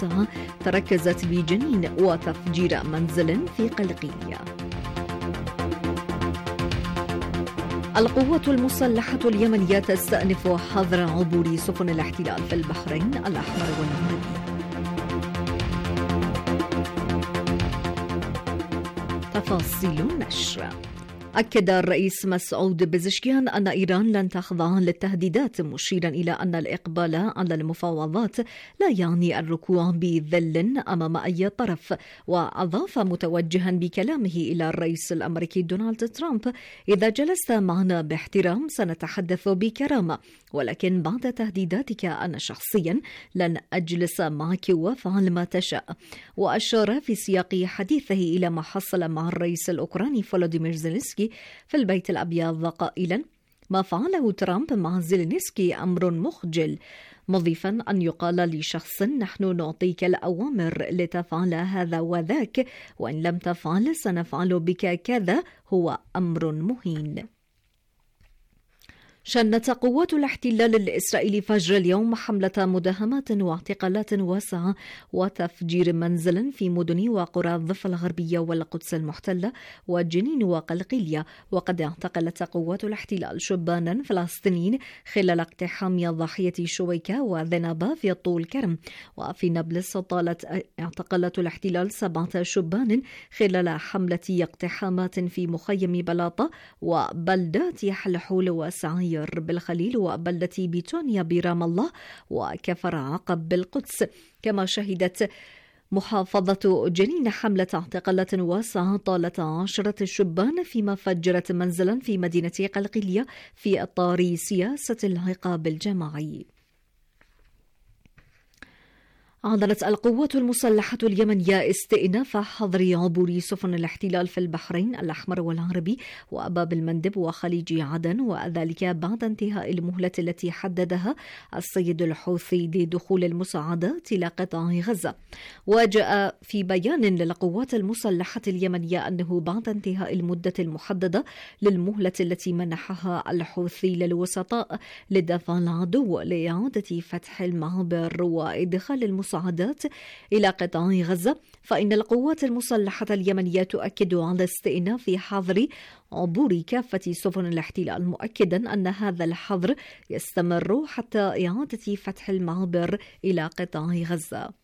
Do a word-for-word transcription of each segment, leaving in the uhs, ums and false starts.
الساعة تركزت بجنين وتفجير منزل في قلقيلية. القوات المسلحة اليمنية تستأنف حظر عبور سفن الاحتلال في البحرين الأحمر والعربي. تفاصيل النشر. أكد الرئيس مسعود بزشكيان أن إيران لن تخضع للتهديدات، مشيرا إلى أن الإقبال على المفاوضات لا يعني الركوع بذل أمام أي طرف. وأضاف متوجها بكلامه إلى الرئيس الأمريكي دونالد ترامب: إذا جلست معنا باحترام سنتحدث بكرامة، ولكن بعد تهديداتك أنا شخصيا لن أجلس معك وافعل ما تشاء. وأشار في سياق حديثه إلى ما حصل مع الرئيس الأوكراني فولوديمير زيلينسكي في البيت الأبيض قائلا: ما فعله ترامب مع زيلينسكي أمر مخجل، مضيفا أن يقال لشخص: نحن نعطيك الأوامر لتفعل هذا وذاك، وإن لم تفعل سنفعل بك كذا، هو أمر مهين. شنت قوات الاحتلال الإسرائيلي فجر اليوم حملة مداهمات واعتقالات واسعة وتفجير منزل في مدن وقرى الضفة الغربية والقدس المحتلة وجنين وقلقيلية. وقد اعتقلت قوات الاحتلال شبانا فلسطينيين خلال اقتحام ضاحية شويكة وذنبا في طول كرم. وفي نابلس طالت اعتقلت الاحتلال سبعة شبان خلال حملة اقتحامات في مخيم بلاطة وبلدات حلحول وسعي بالخليل وبلدة بيتونيا برام الله وكفر عقب بالقدس. كما شهدت محافظة جنين حملة اعتقالات واسعة طالت عشرة شبان، فيما فجرت منزلا في مدينة قلقيلية في إطار سياسة العقاب الجماعي. أعلنت القوات المسلحة اليمنية استئناف حظر عبور سفن الاحتلال في البحرين الأحمر والعربي وباب المندب وخليج عدن، وذلك بعد انتهاء المهلة التي حددها السيد الحوثي لدخول المساعدات إلى قطاع غزة. وجاء في بيان للقوات المسلحة اليمنية أنه بعد انتهاء المدة المحددة للمهلة التي منحها الحوثي للوسطاء لدفع العدو لإعادة فتح المعابر وإدخال المساعدات المساعدات إلى قطاع غزة، فإن القوات المسلحة اليمنية تؤكد على استئناف حظر عبور كافة سفن الاحتلال، مؤكدا أن هذا الحظر يستمر حتى إعادة فتح المعابر إلى قطاع غزة.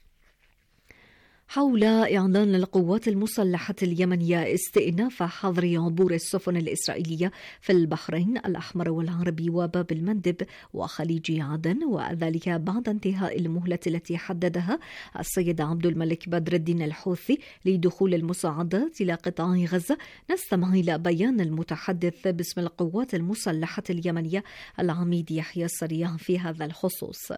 حول إعلان القوات المسلحة اليمنية استئناف حظر عبور السفن الإسرائيلية في البحرين الأحمر والعربي وباب المندب وخليج عدن، وذلك بعد انتهاء المهلة التي حددها السيد عبد الملك بدر الدين الحوثي لدخول المساعدات إلى قطاع غزة، نستمع إلى بيان المتحدث باسم القوات المسلحة اليمنية العميد يحيى السريع في هذا الخصوص.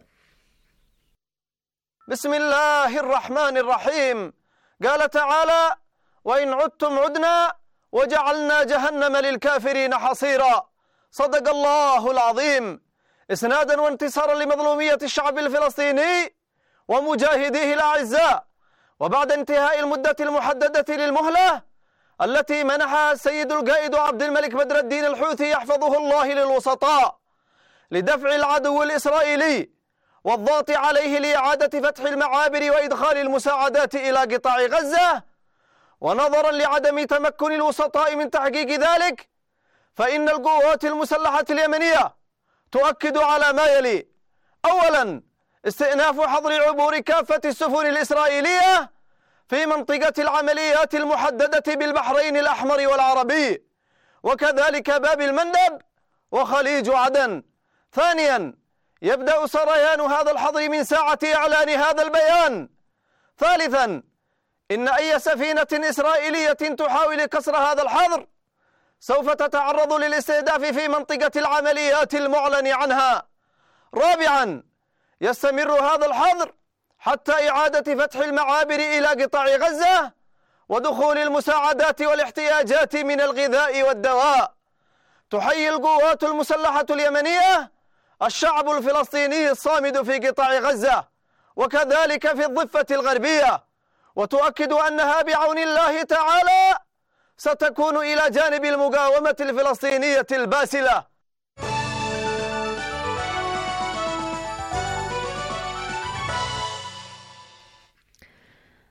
بسم الله الرحمن الرحيم. قال تعالى: وإن عدتم عدنا وجعلنا جهنم للكافرين حصيرا. صدق الله العظيم. إسنادا وانتصارا لمظلومية الشعب الفلسطيني ومجاهديه الأعزاء، وبعد انتهاء المدة المحددة للمهلة التي منحها السيد القائد عبد الملك بدر الدين الحوثي يحفظه الله للوسطاء لدفع العدو الإسرائيلي والضغط عليه لإعادة فتح المعابر وإدخال المساعدات إلى قطاع غزة، ونظرا لعدم تمكن الوسطاء من تحقيق ذلك، فإن القوات المسلحة اليمنية تؤكد على ما يلي: أولا، استئناف حظر عبور كافة السفن الإسرائيلية في منطقة العمليات المحددة بالبحرين الأحمر والعربي، وكذلك باب المندب وخليج عدن. ثانيا، يبدأ سريان هذا الحظر من ساعة إعلان هذا البيان. ثالثا، إن أي سفينة إسرائيلية تحاول كسر هذا الحظر سوف تتعرض للاستهداف في منطقة العمليات المعلن عنها. رابعا، يستمر هذا الحظر حتى إعادة فتح المعابر إلى قطاع غزة ودخول المساعدات والاحتياجات من الغذاء والدواء. تحيي القوات المسلحة اليمنية الشعب الفلسطيني الصامد في قطاع غزة وكذلك في الضفة الغربية، وتؤكد أنها بعون الله تعالى ستكون إلى جانب المقاومة الفلسطينية الباسلة.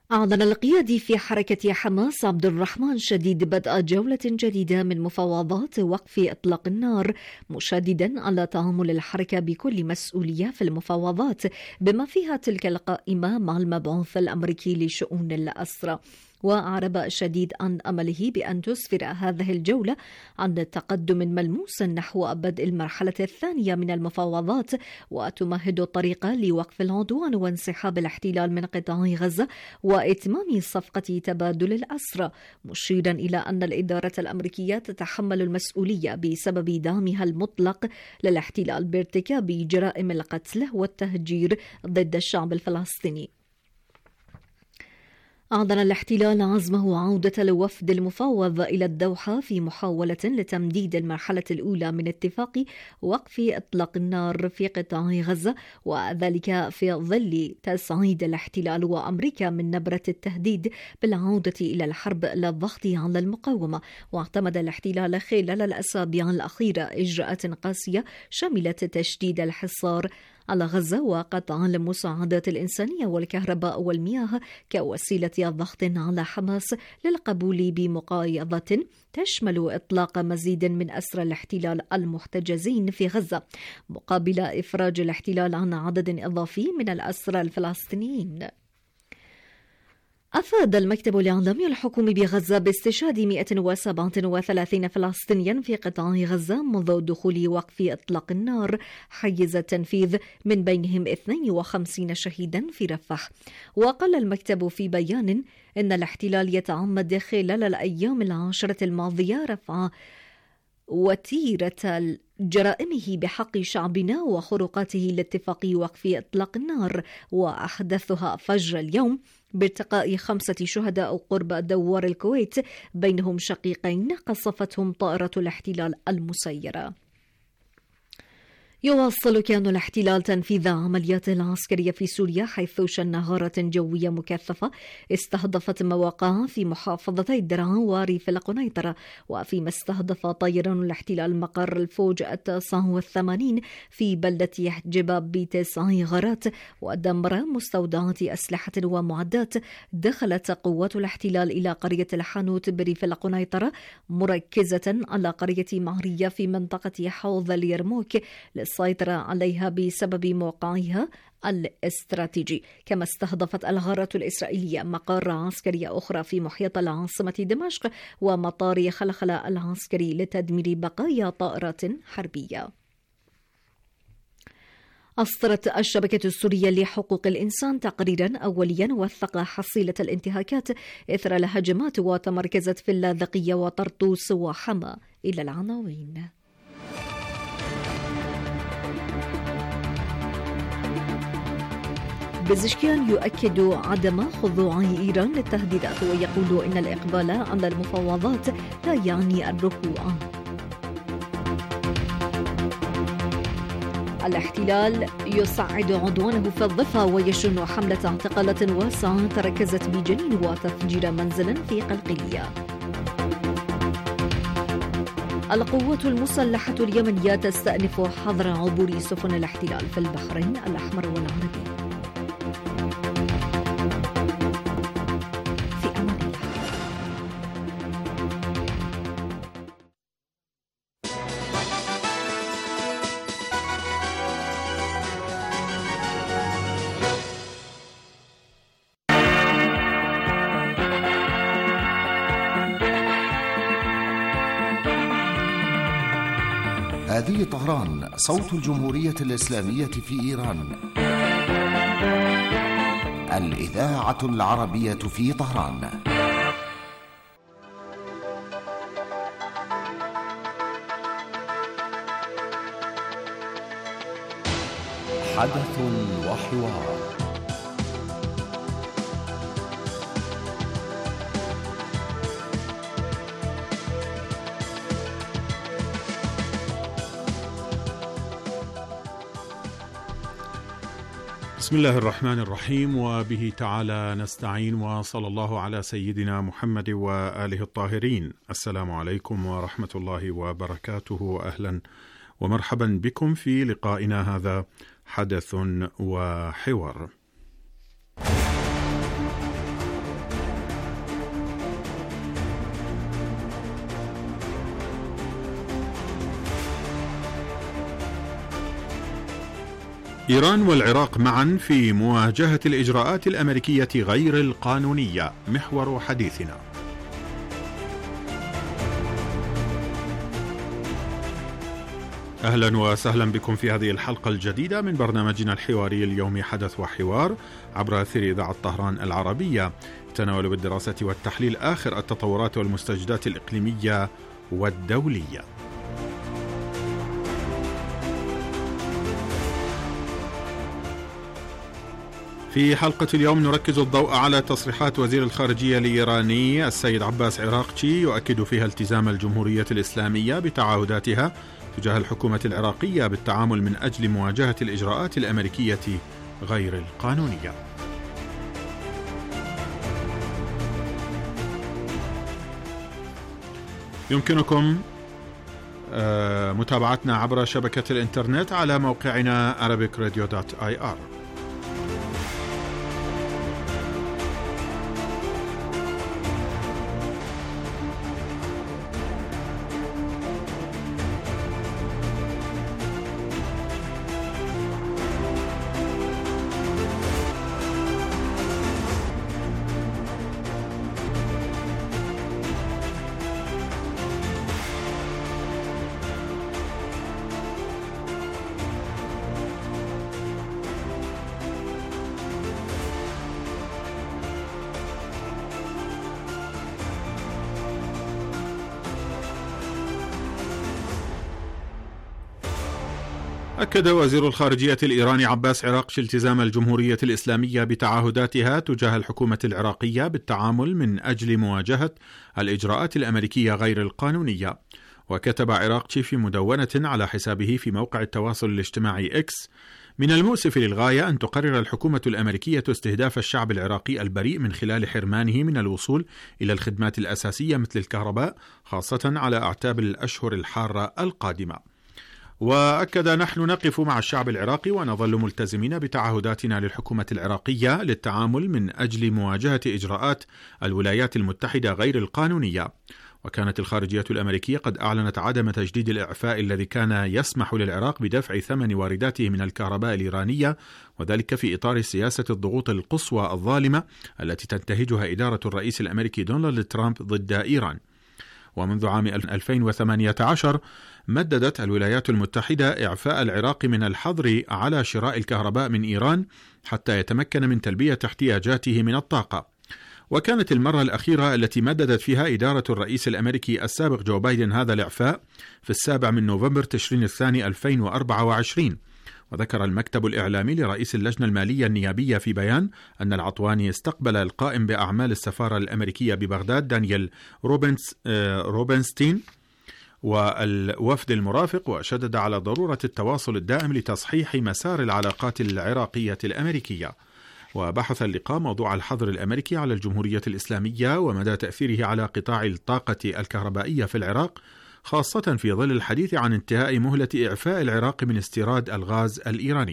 أعلن القيادي في حركة حماس عبد الرحمن شديد بدء جولة جديدة من مفاوضات وقف إطلاق النار، مشددا على تعامل الحركة بكل مسؤولية في المفاوضات بما فيها تلك القائمة مع المبعوث الأمريكي لشؤون الأسرى. وأعرب شديد عن أمله بأن تسفر هذه الجولة عن تقدم ملموس نحو بدء المرحلة الثانية من المفاوضات، وتمهد الطريق لوقف العدوان وانسحاب الاحتلال من قطاع غزة وإتمام صفقة تبادل الأسرى، مشيرا إلى أن الإدارة الأمريكية تتحمل المسؤولية بسبب دعمها المطلق للاحتلال بارتكاب جرائم القتل والتهجير ضد الشعب الفلسطيني. أعلن الاحتلال عزمه عودة الوفد المفاوض إلى الدوحة في محاولة لتمديد المرحلة الأولى من اتفاق وقف إطلاق النار في قطاع غزة، وذلك في ظل تصعيد الاحتلال وأمريكا من نبرة التهديد بالعودة إلى الحرب للضغط على المقاومة. واعتمد الاحتلال خلال الأسابيع الأخيرة إجراءات قاسية شملت تشديد الحصار على غزة وقطع المساعدات الإنسانية والكهرباء والمياه كوسيلة ضغط على حماس للقبول بمقايضة تشمل إطلاق مزيد من أسرى الاحتلال المحتجزين في غزة مقابل إفراج الاحتلال عن عدد إضافي من الأسرى الفلسطينيين. أفاد المكتب الإعلامي الحكومي بغزة باستشهاد مئة وسبعة وثلاثين فلسطينيا في قطاع غزة منذ دخول وقف إطلاق النار حيز التنفيذ، من بينهم اثنين وخمسين شهيدا في رفح. وقال المكتب في بيان إن الاحتلال يتعمد خلال الأيام العشرة الماضية رفع وتيرة جرائمه بحق شعبنا وخروقاته لاتفاق وقف إطلاق النار، وأحدثها فجر اليوم بارتقاء خمسة شهداء قرب دوار الكويت، بينهم شقيقين قصفتهم طائرة الاحتلال المسيرة. يواصل كيان الاحتلال تنفيذ عملياته العسكرية في سوريا، حيث شن غارة جوية مكثفة استهدفت مواقع في محافظتي الدرعا وريف القنيطرة، وفيما استهدف طيران الاحتلال مقر الفوج التاسع والثمانين في بلدة جباب بتسع غارات، ودمر مستودعات أسلحة ومعدات. دخلت قوات الاحتلال إلى قرية الحانوت بريف القنيطرة، مركزة على قرية معرية في منطقة حوض اليرموك السيطرة عليها بسبب موقعها الاستراتيجي. كما استهدفت الغارات الإسرائيلية مقار عسكرية أخرى في محيط العاصمة دمشق ومطار خلخلة العسكري لتدمير بقايا طائرات حربية. أصدرت الشبكة السورية لحقوق الإنسان تقريرا أوليا وثق حصيلة الانتهاكات إثر الهجمات، وتمركزت في اللاذقية وطرطوس وحما. إلى العناوين. بزشكيان يؤكد عدم خضوع إيران للتهديدات، ويقول إن الإقبال على المفاوضات لا يعني الركوع. الاحتلال يصعد عدوانه في الضفة ويشن حملة اعتقالات واسعة تركزت بجنين وتفجير منزل في قلقلية. القوات المسلحة اليمنية تستأنف حظر عبور سفن الاحتلال في البحرين الأحمر والعربي. هذه طهران، صوت الجمهورية الإسلامية في إيران، الإذاعة العربية في طهران. حدث وحوار. بسم الله الرحمن الرحيم، وبه تعالى نستعين، وصلى الله على سيدنا محمد وآله الطاهرين. السلام عليكم ورحمة الله وبركاته. أهلا ومرحبا بكم في لقائنا هذا حدث وحوار. إيران والعراق معا في مواجهة الإجراءات الأمريكية غير القانونية، محور حديثنا. أهلا وسهلا بكم في هذه الحلقة الجديدة من برنامجنا الحواري اليومي حدث وحوار عبر أثير إذاعة طهران العربية، يتناول بالدراسة والتحليل آخر التطورات والمستجدات الإقليمية والدولية. في حلقة اليوم نركز الضوء على تصريحات وزير الخارجية الإيراني السيد عباس عراقچي، يؤكد فيها التزام الجمهورية الإسلامية بتعهداتها تجاه الحكومة العراقية بالتعامل من أجل مواجهة الإجراءات الأمريكية غير القانونية. يمكنكم متابعتنا عبر شبكة الإنترنت على موقعنا arabic radio dot i r. أكد وزير الخارجية الإيراني عباس عراقچي التزام الجمهورية الإسلامية بتعهداتها تجاه الحكومة العراقية بالتعامل من أجل مواجهة الإجراءات الأمريكية غير القانونية. وكتب عراقچي في مدونة على حسابه في موقع التواصل الاجتماعي إكس: من المؤسف للغاية أن تقرر الحكومة الأمريكية استهداف الشعب العراقي البريء من خلال حرمانه من الوصول إلى الخدمات الأساسية مثل الكهرباء، خاصة على أعتاب الأشهر الحارة القادمة. وأكد: نحن نقف مع الشعب العراقي ونظل ملتزمين بتعهداتنا للحكومة العراقية للتعامل من أجل مواجهة إجراءات الولايات المتحدة غير القانونية. وكانت الخارجية الأمريكية قد أعلنت عدم تجديد الإعفاء الذي كان يسمح للعراق بدفع ثمن وارداته من الكهرباء الإيرانية، وذلك في إطار سياسة الضغوط القصوى الظالمة التي تنتهجها إدارة الرئيس الأمريكي دونالد ترامب ضد إيران. ومنذ عام ألفين وثمانية عشر مددت الولايات المتحدة إعفاء العراق من الحظر على شراء الكهرباء من إيران حتى يتمكن من تلبية احتياجاته من الطاقة. وكانت المرة الأخيرة التي مددت فيها إدارة الرئيس الأمريكي السابق جو بايدن هذا الإعفاء في السابع من نوفمبر تشرين الثاني ألفين وأربعة وعشرين. وذكر المكتب الإعلامي لرئيس اللجنة المالية النيابية في بيان أن العطواني استقبل القائم بأعمال السفارة الأمريكية ببغداد دانيال روبنس روبنستين والوفد المرافق، وشدد على ضرورة التواصل الدائم لتصحيح مسار العلاقات العراقية الأمريكية. وبحث اللقاء موضوع الحظر الأمريكي على الجمهورية الإسلامية ومدى تأثيره على قطاع الطاقة الكهربائية في العراق، خاصة في ظل الحديث عن انتهاء مهلة إعفاء العراق من استيراد الغاز الإيراني.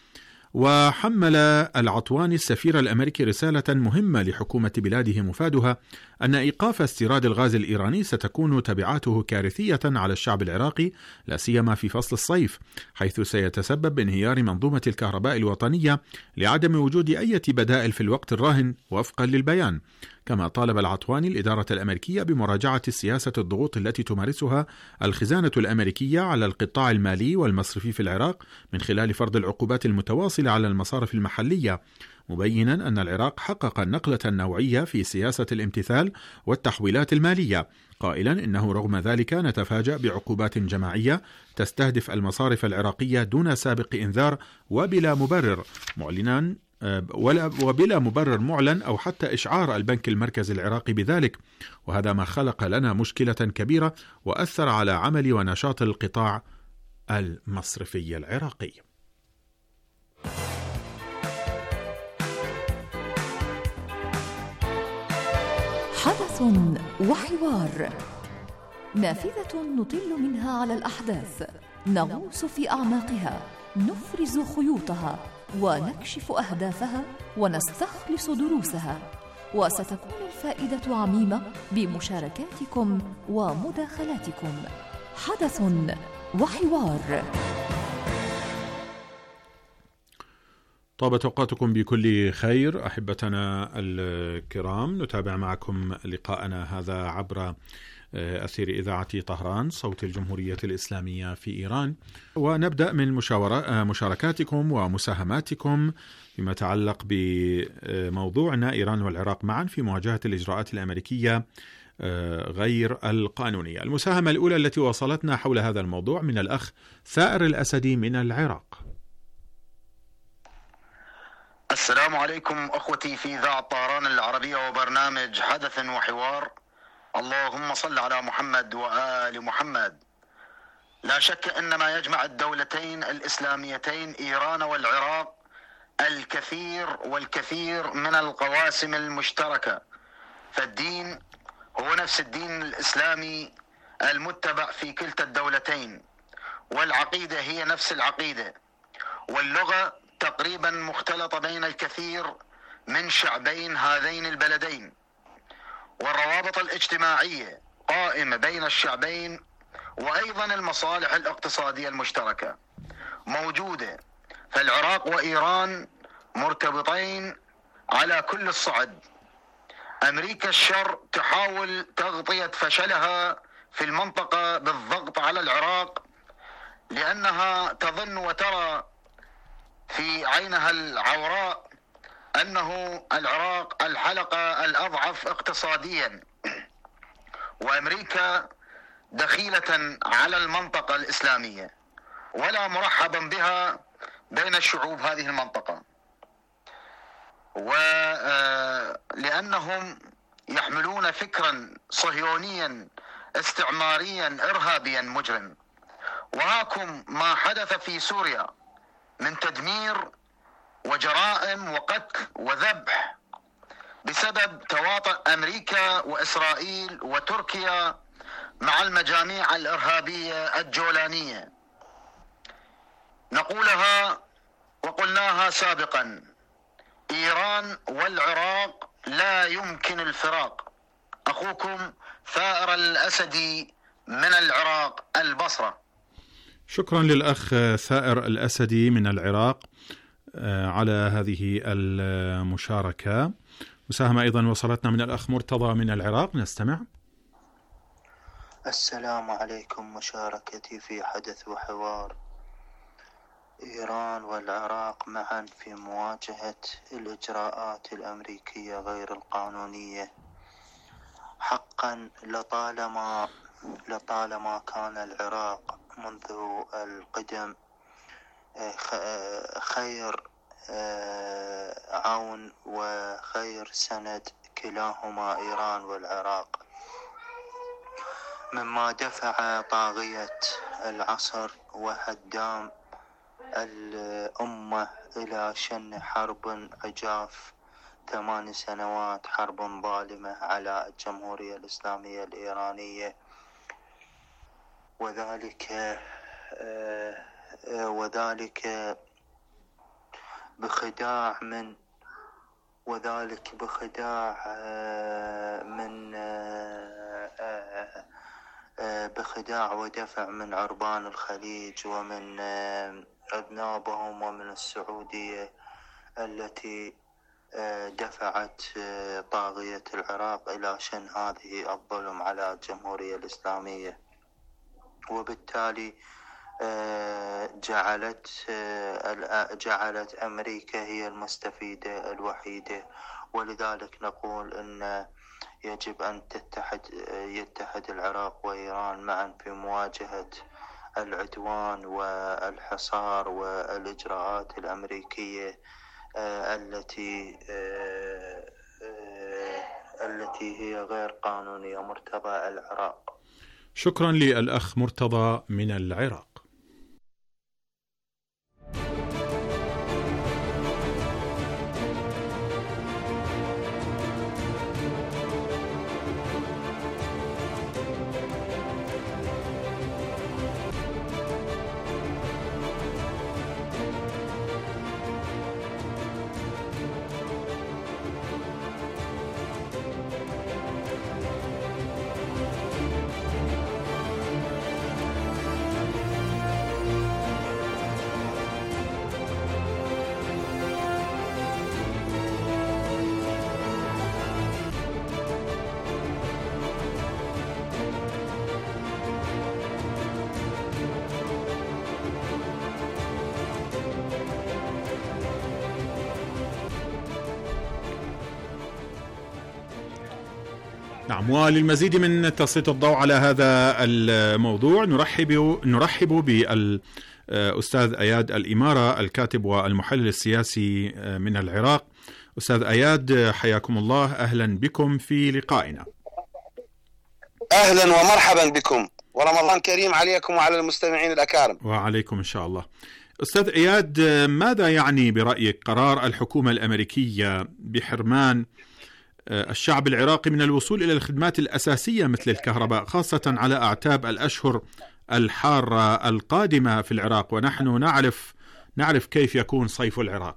وحمل العطواني السفير الأمريكي رسالة مهمة لحكومة بلاده مفادها أن إيقاف استيراد الغاز الإيراني ستكون تبعاته كارثية على الشعب العراقي، لا سيما في فصل الصيف، حيث سيتسبب بانهيار منظومة الكهرباء الوطنية لعدم وجود أي بدائل في الوقت الراهن وفقا للبيان. كما طالب العطواني الإدارة الأمريكية بمراجعة سياسة الضغوط التي تمارسها الخزانة الأمريكية على القطاع المالي والمصرفي في العراق من خلال فرض العقوبات المتواصلة على المصارف المحلية، مبينا أن العراق حقق نقلة نوعية في سياسة الامتثال والتحويلات المالية، قائلا إنه رغم ذلك نتفاجأ بعقوبات جماعية تستهدف المصارف العراقية دون سابق إنذار وبلا مبرر معلنا وبلا مبرر معلن أو حتى إشعار البنك المركزي العراقي بذلك، وهذا ما خلق لنا مشكلة كبيرة وأثر على عمل ونشاط القطاع المصرفي العراقي. حدث وحوار، نافذة نطل منها على الأحداث، نغوص في أعماقها، نفرز خيوطها ونكشف أهدافها ونستخلص دروسها، وستكون الفائدة عميمة بمشاركاتكم ومداخلاتكم. حدث وحوار. طابت أوقاتكم بكل خير أحبتنا الكرام. نتابع معكم لقاءنا هذا عبر أثير إذاعة طهران صوت الجمهورية الإسلامية في إيران، ونبدأ من مشاورة مشاركاتكم ومساهماتكم فيما يتعلق بموضوعنا إيران والعراق معا في مواجهة الإجراءات الأمريكية غير القانونية. المساهمة الأولى التي وصلتنا حول هذا الموضوع من الأخ ثائر الأسدي من العراق. السلام عليكم أخوتي في إذاعة طهران العربية وبرنامج حدث وحوار. اللهم صل على محمد وآل محمد. لا شك أن ما يجمع الدولتين الإسلاميتين إيران والعراق الكثير والكثير من القواسم المشتركة، فالدين هو نفس الدين الإسلامي المتبع في كلتا الدولتين، والعقيدة هي نفس العقيدة، واللغة تقريبا مختلطة بين الكثير من شعبين هذين البلدين، والروابط الاجتماعية قائمة بين الشعبين، وأيضا المصالح الاقتصادية المشتركة موجودة. فالعراق وإيران مرتبطين على كل الصعد. أمريكا الشر تحاول تغطية فشلها في المنطقة بالضغط على العراق، لأنها تظن وترى في عينها العوراء أنه العراق الحلقة الأضعف اقتصاديا، وأمريكا دخيلة على المنطقة الإسلامية ولا مرحبا بها بين الشعوب هذه المنطقة، ولأنهم يحملون فكرا صهيونيا استعماريا إرهابيا مجرم. وهاكم ما حدث في سوريا من تدمير وجرائم وقتل وذبح بسبب تواطؤ أمريكا وإسرائيل وتركيا مع المجاميع الإرهابية الجولانية. نقولها وقلناها سابقا: إيران والعراق لا يمكن الفراق. أخوكم ثائر الأسدي من العراق البصرة. شكرا للأخ ثائر الأسدي من العراق على هذه المشاركة. مساهمة أيضا وصلتنا من الأخ مرتضى من العراق، نستمع. السلام عليكم. مشاركتي في حدث وحوار. إيران والعراق معا في مواجهة الإجراءات الأمريكية غير القانونية. حقا لطالما لطالما كان العراق منذ القدم خير عون وخير سند كلاهما إيران والعراق، مما دفع طاغية العصر وهدام الأمة إلى شن حرب عجاف ثمان سنوات، حرب ظالمة على الجمهورية الإسلامية الإيرانية، وذلك وذلك بخداع من وذلك بخداع من بخداع ودفع من عربان الخليج ومن أذنابهم ومن السعودية التي دفعت طاغية العراق إلى شن هذه الظلم على الجمهورية الإسلامية، وبالتالي جعلت جعلت أمريكا هي المستفيدة الوحيدة. ولذلك نقول أن يجب أن تتحد يتحد العراق وإيران معا في مواجهة العدوان والحصار والإجراءات الأمريكية التي التي هي غير قانونية. مرتضى العراق. شكرا للأخ مرتضى من العراق. نعم، وللمزيد من تسليط الضوء على هذا الموضوع نرحب نرحب بالأستاذ أياد الإمارة، الكاتب والمحلل السياسي من العراق. أستاذ أياد، حياكم الله، أهلا بكم في لقائنا. أهلا ومرحبا بكم، ورمضان كريم عليكم وعلى المستمعين الأكارم. وعليكم إن شاء الله. أستاذ إياد، ماذا يعني برأيك قرار الحكومة الأمريكية بحرمان الشعب العراقي من الوصول إلى الخدمات الأساسية مثل الكهرباء، خاصة على أعتاب الأشهر الحارة القادمة في العراق، ونحن نعرف نعرف كيف يكون صيف العراق؟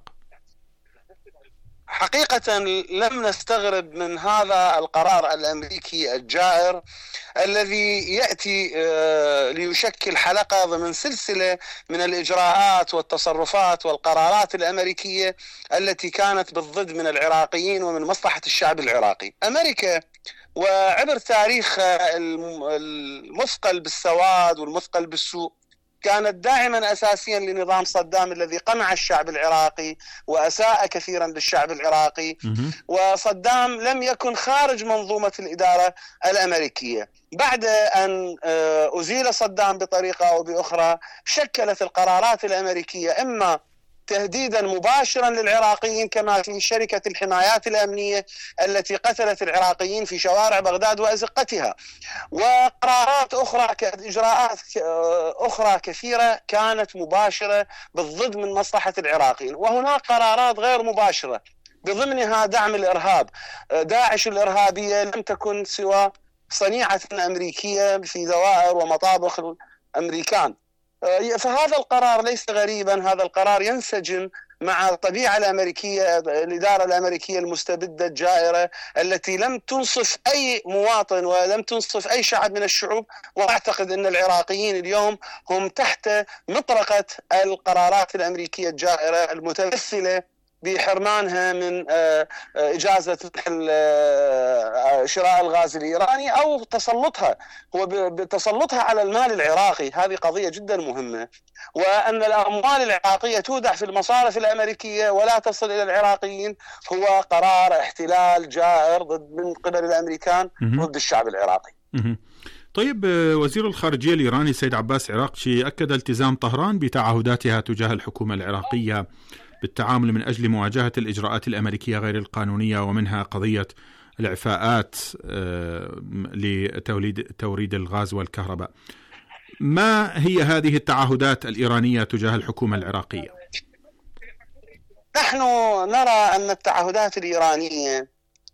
حقيقة لم نستغرب من هذا القرار الأمريكي الجائر الذي يأتي ليشكل حلقة ضمن سلسلة من الإجراءات والتصرفات والقرارات الأمريكية التي كانت بالضد من العراقيين ومن مصلحة الشعب العراقي. أمريكا وعبر تاريخ المثقل بالسواد والمثقل بالسوء كانت داعما أساسيا لنظام صدام الذي قمع الشعب العراقي وأساء كثيرا للشعب العراقي. وصدام لم يكن خارج منظومة الإدارة الأمريكية. بعد أن أزيل صدام بطريقة أو بأخرى، شكلت القرارات الأمريكية إما تهديدا مباشرا للعراقيين كما في شركة الحمايات الأمنية التي قتلت العراقيين في شوارع بغداد وأزقتها، وقرارات أخرى كإجراءات أخرى كثيرة كانت مباشرة بالضد من مصلحة العراقيين. وهناك قرارات غير مباشرة بضمنها دعم الإرهاب. داعش الإرهابية لم تكن سوى صنيعة أمريكية في دوائر ومطابخ الأمريكان. فهذا القرار ليس غريبا، هذا القرار ينسجم مع الطبيعة الأمريكية، الإدارة الأمريكية المستبدة الجائرة التي لم تنصف أي مواطن ولم تنصف أي شعب من الشعوب. وأعتقد أن العراقيين اليوم هم تحت مطرقة القرارات الأمريكية الجائرة المتمثلة بحرمانها من إجازة شراء الغاز الإيراني أو تسلطها هو بتسلطها على المال العراقي. هذه قضية جدا مهمة، وأن الأموال العراقية تودع في المصارف الأمريكية ولا تصل إلى العراقيين هو قرار احتلال جائر ضد من قبل الأمريكان ضد الشعب العراقي. طيب، وزير الخارجية الإيراني سيد عباس عراقشي أكد التزام طهران بتعهداتها تجاه الحكومة العراقية بالتعامل من أجل مواجهة الإجراءات الأمريكية غير القانونية، ومنها قضية الإعفاءات لتوليد توريد الغاز والكهرباء. ما هي هذه التعهدات الإيرانية تجاه الحكومة العراقية؟ نحن نرى أن التعهدات الإيرانية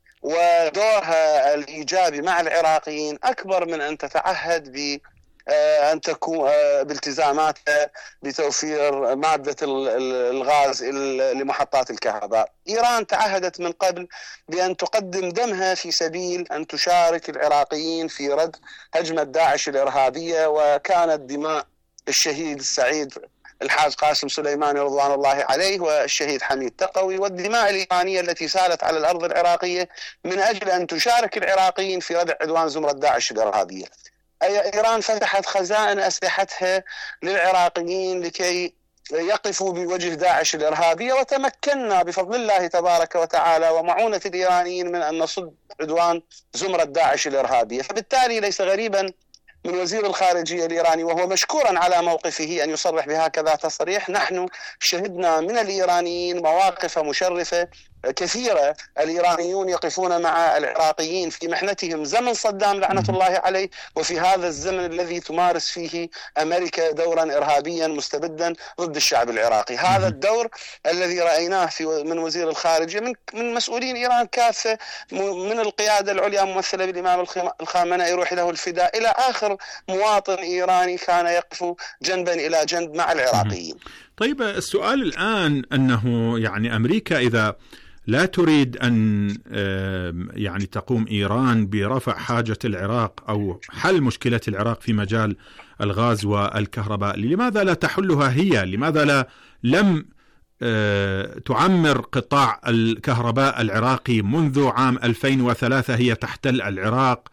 ودورها الإيجابي مع العراقيين أكبر من أن تتعهد ب أن تكون بالتزاماتها بتوفير مادة الغاز لمحطات الكهرباء. إيران تعهدت من قبل بأن تقدم دمها في سبيل أن تشارك العراقيين في رد هجمة داعش الإرهابية، وكانت دماء الشهيد السعيد الحاج قاسم سليماني رضوان الله عليه والشهيد حميد تقوي والدماء الإيرانية التي سالت على الأرض العراقية من أجل أن تشارك العراقيين في ردع عدوان زمرة داعش الإرهابية. إيران فتحت خزائن أسلحتها للعراقيين لكي يقفوا بوجه داعش الإرهابية، وتمكنا بفضل الله تبارك وتعالى ومعونة الإيرانيين من أن نصد عدوان زمرة داعش الإرهابية. فبالتالي ليس غريبا من وزير الخارجية الإيراني وهو مشكورا على موقفه أن يصرح بهكذا تصريح. نحن شهدنا من الإيرانيين مواقف مشرفة كثيرة. الإيرانيون يقفون مع العراقيين في محنتهم زمن صدام لعنة الله عليه، وفي هذا الزمن الذي تمارس فيه أمريكا دورا إرهابيا مستبدا ضد الشعب العراقي. هذا الدور الذي رأيناه في من وزير الخارجية من من مسؤولين إيران كافة، من القيادة العليا ممثلة بالإمام الخامنئي يروح له الفداء إلى آخر مواطن إيراني كان يقف جنبا إلى جنب مع العراقيين. طيب، السؤال الآن أنه يعني أمريكا إذا لا تريد أن يعني تقوم إيران برفع حاجة العراق أو حل مشكلة العراق في مجال الغاز والكهرباء، لماذا لا تحلها هي؟ لماذا لا لم تعمر قطاع الكهرباء العراقي منذ عام ألفين وثلاثة؟ هي تحتل العراق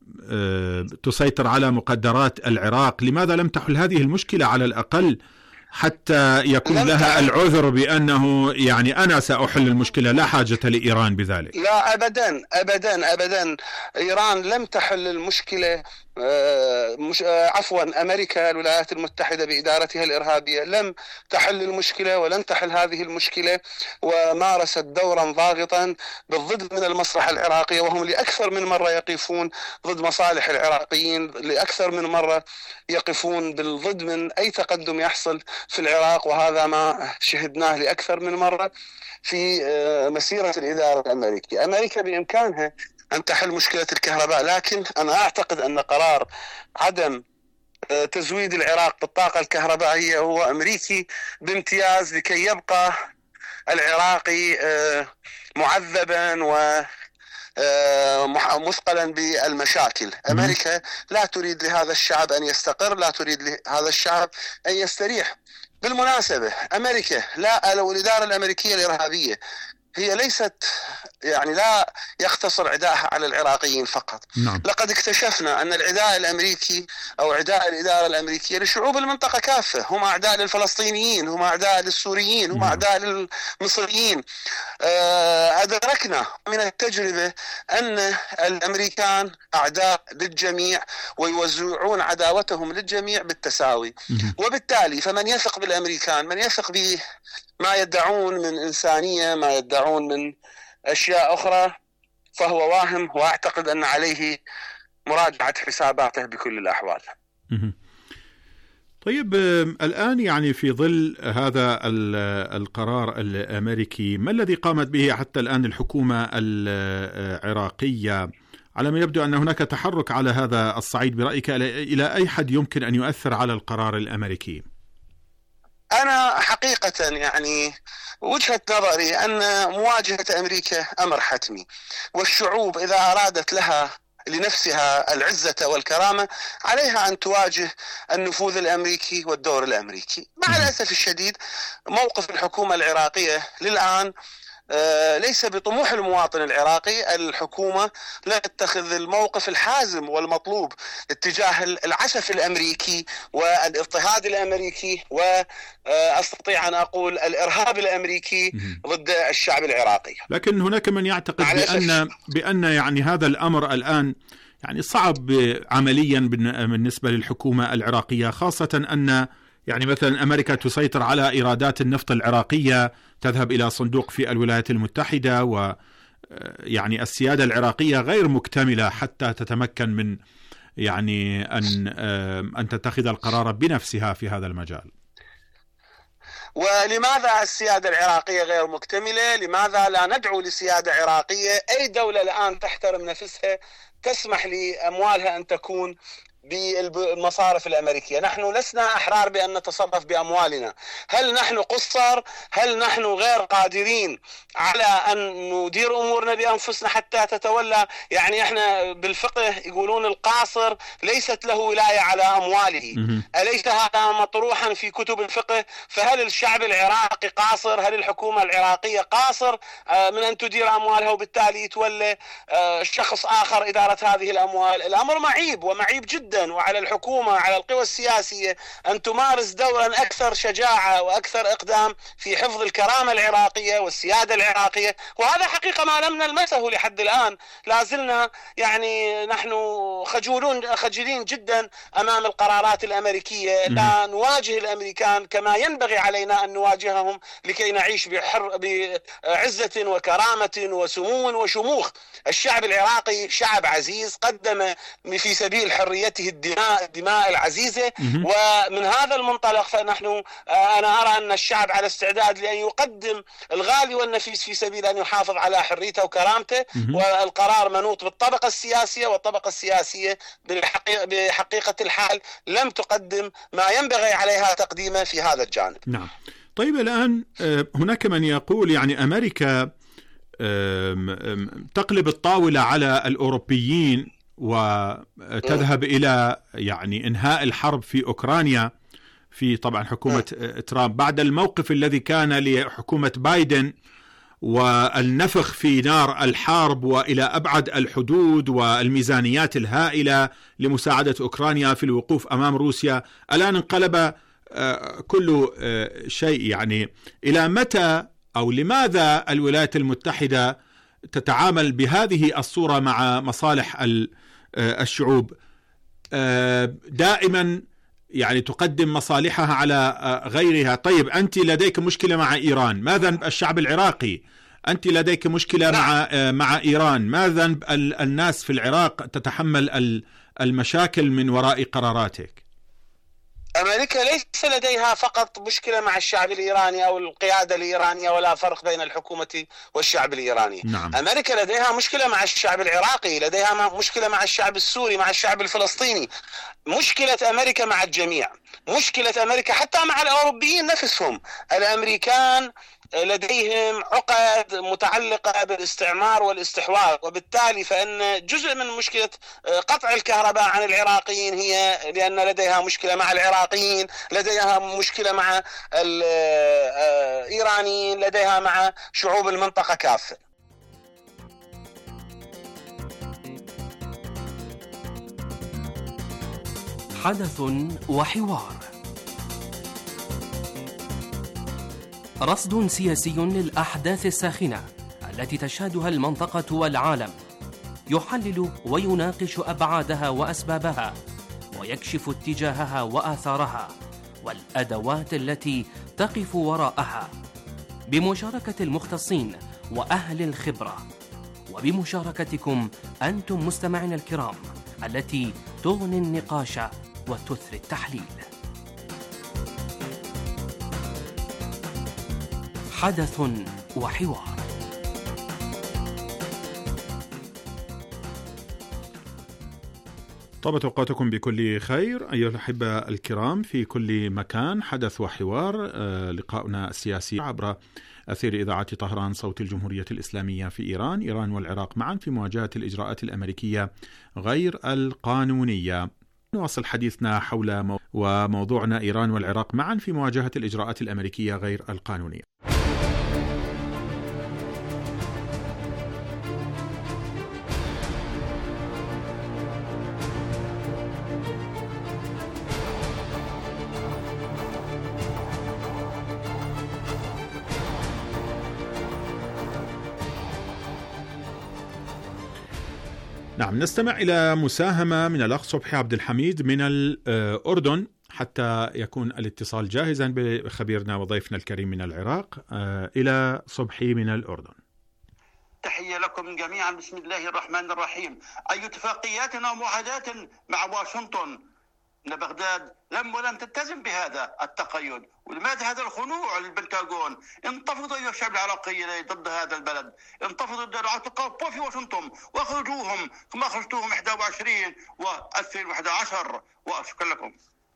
وتسيطر على مقدرات العراق. لماذا لم تحل هذه المشكلة على الأقل حتى يكون لها العذر بأنه يعني أنا سأحل المشكلة، لا حاجة لإيران بذلك. لا أبدا أبدا أبدا، إيران لم تحل المشكلة. مش عفوا أمريكا الولايات المتحدة بإدارتها الإرهابية لم تحل المشكلة ولن تحل هذه المشكلة، ومارست دورا ضاغطا بالضد من المصلحة العراقية، وهم لأكثر من مرة يقفون ضد مصالح العراقيين، لأكثر من مرة يقفون بالضد من أي تقدم يحصل في العراق، وهذا ما شهدناه لأكثر من مرة في مسيرة الإدارة الأمريكية. أمريكا بإمكانها أن تحل مشكلة الكهرباء، لكن أنا أعتقد أن قرار عدم تزويد العراق بالطاقة الكهربائية هو أمريكي بامتياز، لكي يبقى العراقي معذبا و مثقلا بالمشاكل. أمريكا لا تريد لهذا الشعب أن يستقر، لا تريد لهذا الشعب أن يستريح. بالمناسبة أمريكا لا لو الإدارة الأمريكية الإرهابية هي ليست يعني لا يقتصر عدائها على العراقيين فقط. نعم. لقد اكتشفنا أن العداء الأمريكي أو عداء الإدارة الأمريكية لشعوب المنطقة كافة، هم أعداء للفلسطينيين، هم أعداء للسوريين، هم أعداء للمصريين. أدركنا من التجربة أن الأمريكان أعداء للجميع ويوزعون عداوتهم للجميع بالتساوي، وبالتالي فمن يثق بالأمريكان، من يثق به ما يدعون من إنسانية، ما يدعون من أشياء أخرى، فهو واهم، وأعتقد أن عليه مراجعة حساباته بكل الأحوال. طيب الآن يعني في ظل هذا القرار الأمريكي، ما الذي قامت به حتى الآن الحكومة العراقية؟ على ما يبدو أن هناك تحرك على هذا الصعيد، برأيك إلى أي حد يمكن أن يؤثر على القرار الأمريكي؟ أنا حقيقة يعني وجهة نظري أن مواجهة أمريكا أمر حتمي، والشعوب إذا أرادت لها لنفسها العزة والكرامة عليها أن تواجه النفوذ الأمريكي والدور الأمريكي. مع الأسف الشديد موقف الحكومة العراقية للآن ليس بطموح المواطن العراقي. الحكومة لا تتخذ الموقف الحازم والمطلوب اتجاه العسف الأمريكي والاضطهاد الأمريكي، وأستطيع أن أقول الإرهاب الأمريكي ضد الشعب العراقي. لكن هناك من يعتقد بأن بأن يعني هذا الأمر الآن يعني صعب عمليا بالنسبة للحكومة العراقية، خاصة أن يعني مثلا أمريكا تسيطر على إيرادات النفط العراقية، تذهب إلى صندوق في الولايات المتحدة، ويعني السيادة العراقية غير مكتملة حتى تتمكن من يعني أن أن تتخذ القرار بنفسها في هذا المجال. ولماذا السيادة العراقية غير مكتملة؟ لماذا لا ندعو لسيادة عراقية؟ أي دولة الآن تحترم نفسها تسمح لأموالها أن تكون بالمصارف الأمريكية. نحن لسنا أحرار بأن نتصرف بأموالنا. هل نحن قصر؟ هل نحن غير قادرين على أن ندير أمورنا بأنفسنا حتى تتولى؟ يعني إحنا بالفقه يقولون القاصر ليست له ولاية على أمواله. أليس هذا مطروحا في كتب الفقه؟ فهل الشعب العراقي قاصر؟ هل الحكومة العراقية قاصر من أن تدير أموالها وبالتالي يتولى شخص آخر إدارة هذه الأموال؟ الأمر معيب ومعيب جدا، وعلى الحكومة على القوى السياسية أن تمارس دورا أكثر شجاعة وأكثر إقدام في حفظ الكرامة العراقية والسيادة العراقية، وهذا حقيقة ما لم نلمسه لحد الآن. لازلنا يعني نحن خجولون خجلين جدا أمام القرارات الأمريكية. لا نواجه الأمريكان كما ينبغي علينا أن نواجههم لكي نعيش بحر بعزة وكرامة وسمو وشموخ. الشعب العراقي شعب عزيز قدم في سبيل حريته الدماء الدماء العزيزة، ومن هذا المنطلق فنحن أنا أرى أن الشعب على استعداد لأن يقدم الغالي والنفيس في سبيل أن يحافظ على حريته وكرامته. والقرار منوط بالطبقة السياسية، والطبقة السياسية بحقيقة الحال لم تقدم ما ينبغي عليها تقديمه في هذا الجانب. نعم. طيب الآن هناك من يقول يعني أمريكا تقلب الطاولة على الأوروبيين وتذهب إلى يعني إنهاء الحرب في أوكرانيا في طبعا حكومة ترامب، بعد الموقف الذي كان لحكومة بايدن والنفخ في نار الحرب وإلى أبعد الحدود والميزانيات الهائلة لمساعدة أوكرانيا في الوقوف أمام روسيا. الآن انقلب كل شيء. يعني إلى متى أو لماذا الولايات المتحدة تتعامل بهذه الصورة مع مصالح الشعوب؟ دائما يعني تقدم مصالحها على غيرها. طيب أنت لديك مشكلة مع إيران، ما ذنب الشعب العراقي؟ أنت لديك مشكلة مع مع إيران، ما ذنب الناس في العراق تتحمل المشاكل من وراء قراراتك؟ أمريكا ليس لديها فقط مشكلة مع الشعب الإيراني أو القيادة الإيرانية، ولا فرق بين الحكومة والشعب الإيراني. نعم. أمريكا لديها مشكلة مع الشعب العراقي، لديها مشكلة مع الشعب السوري، مع الشعب الفلسطيني. مشكلة أمريكا مع الجميع، مشكلة أمريكا حتى مع الأوروبيين نفسهم. الأمريكان لديهم عقد متعلقة بالاستعمار والاستحواذ، وبالتالي فإن جزء من مشكلة قطع الكهرباء عن العراقيين هي لأن لديها مشكلة مع العراقيين، لديها مشكلة مع الإيرانيين، لديها مع شعوب المنطقة كافة. حدث وحوار، رصد سياسي للأحداث الساخنة التي تشهدها المنطقة والعالم، يحلل ويناقش أبعادها وأسبابها، ويكشف اتجاهها وآثارها والأدوات التي تقف وراءها، بمشاركة المختصين وأهل الخبرة، وبمشاركتكم أنتم مستمعين الكرام التي تغني النقاش وتثري التحليل. حدث وحوار. طابت أوقاتكم بكل خير أيها الأحبة الكرام في كل مكان. حدث وحوار، لقاؤنا السياسي عبر أثير إذاعة طهران صوت الجمهورية الإسلامية في إيران. إيران والعراق معا في مواجهة الإجراءات الأمريكية غير القانونية. نواصل حديثنا حول مو... وموضوعنا إيران والعراق معا في مواجهة الإجراءات الأمريكية غير القانونية. نعم، نستمع إلى مساهمة من الأخ صبحي عبد الحميد من الأردن حتى يكون الاتصال جاهزا بخبيرنا وضيفنا الكريم من العراق. إلى صبحي من الأردن. تحية لكم جميعا. بسم الله الرحمن الرحيم. أي اتفاقيات ومعاهدات مع واشنطن أن بغداد لم ولم تلتزم بهذا التقيد، ولماذا هذا الخنوع للبنتاغون؟ انتفضوا أيها الشعب العراقي ضد هذا البلد، انتفضوا ضد اعتقلوا في واشنطن واخرجوهم كما أخرجتوهم واحد وعشرين وألفين وأحد عشر. وشكرا لكم.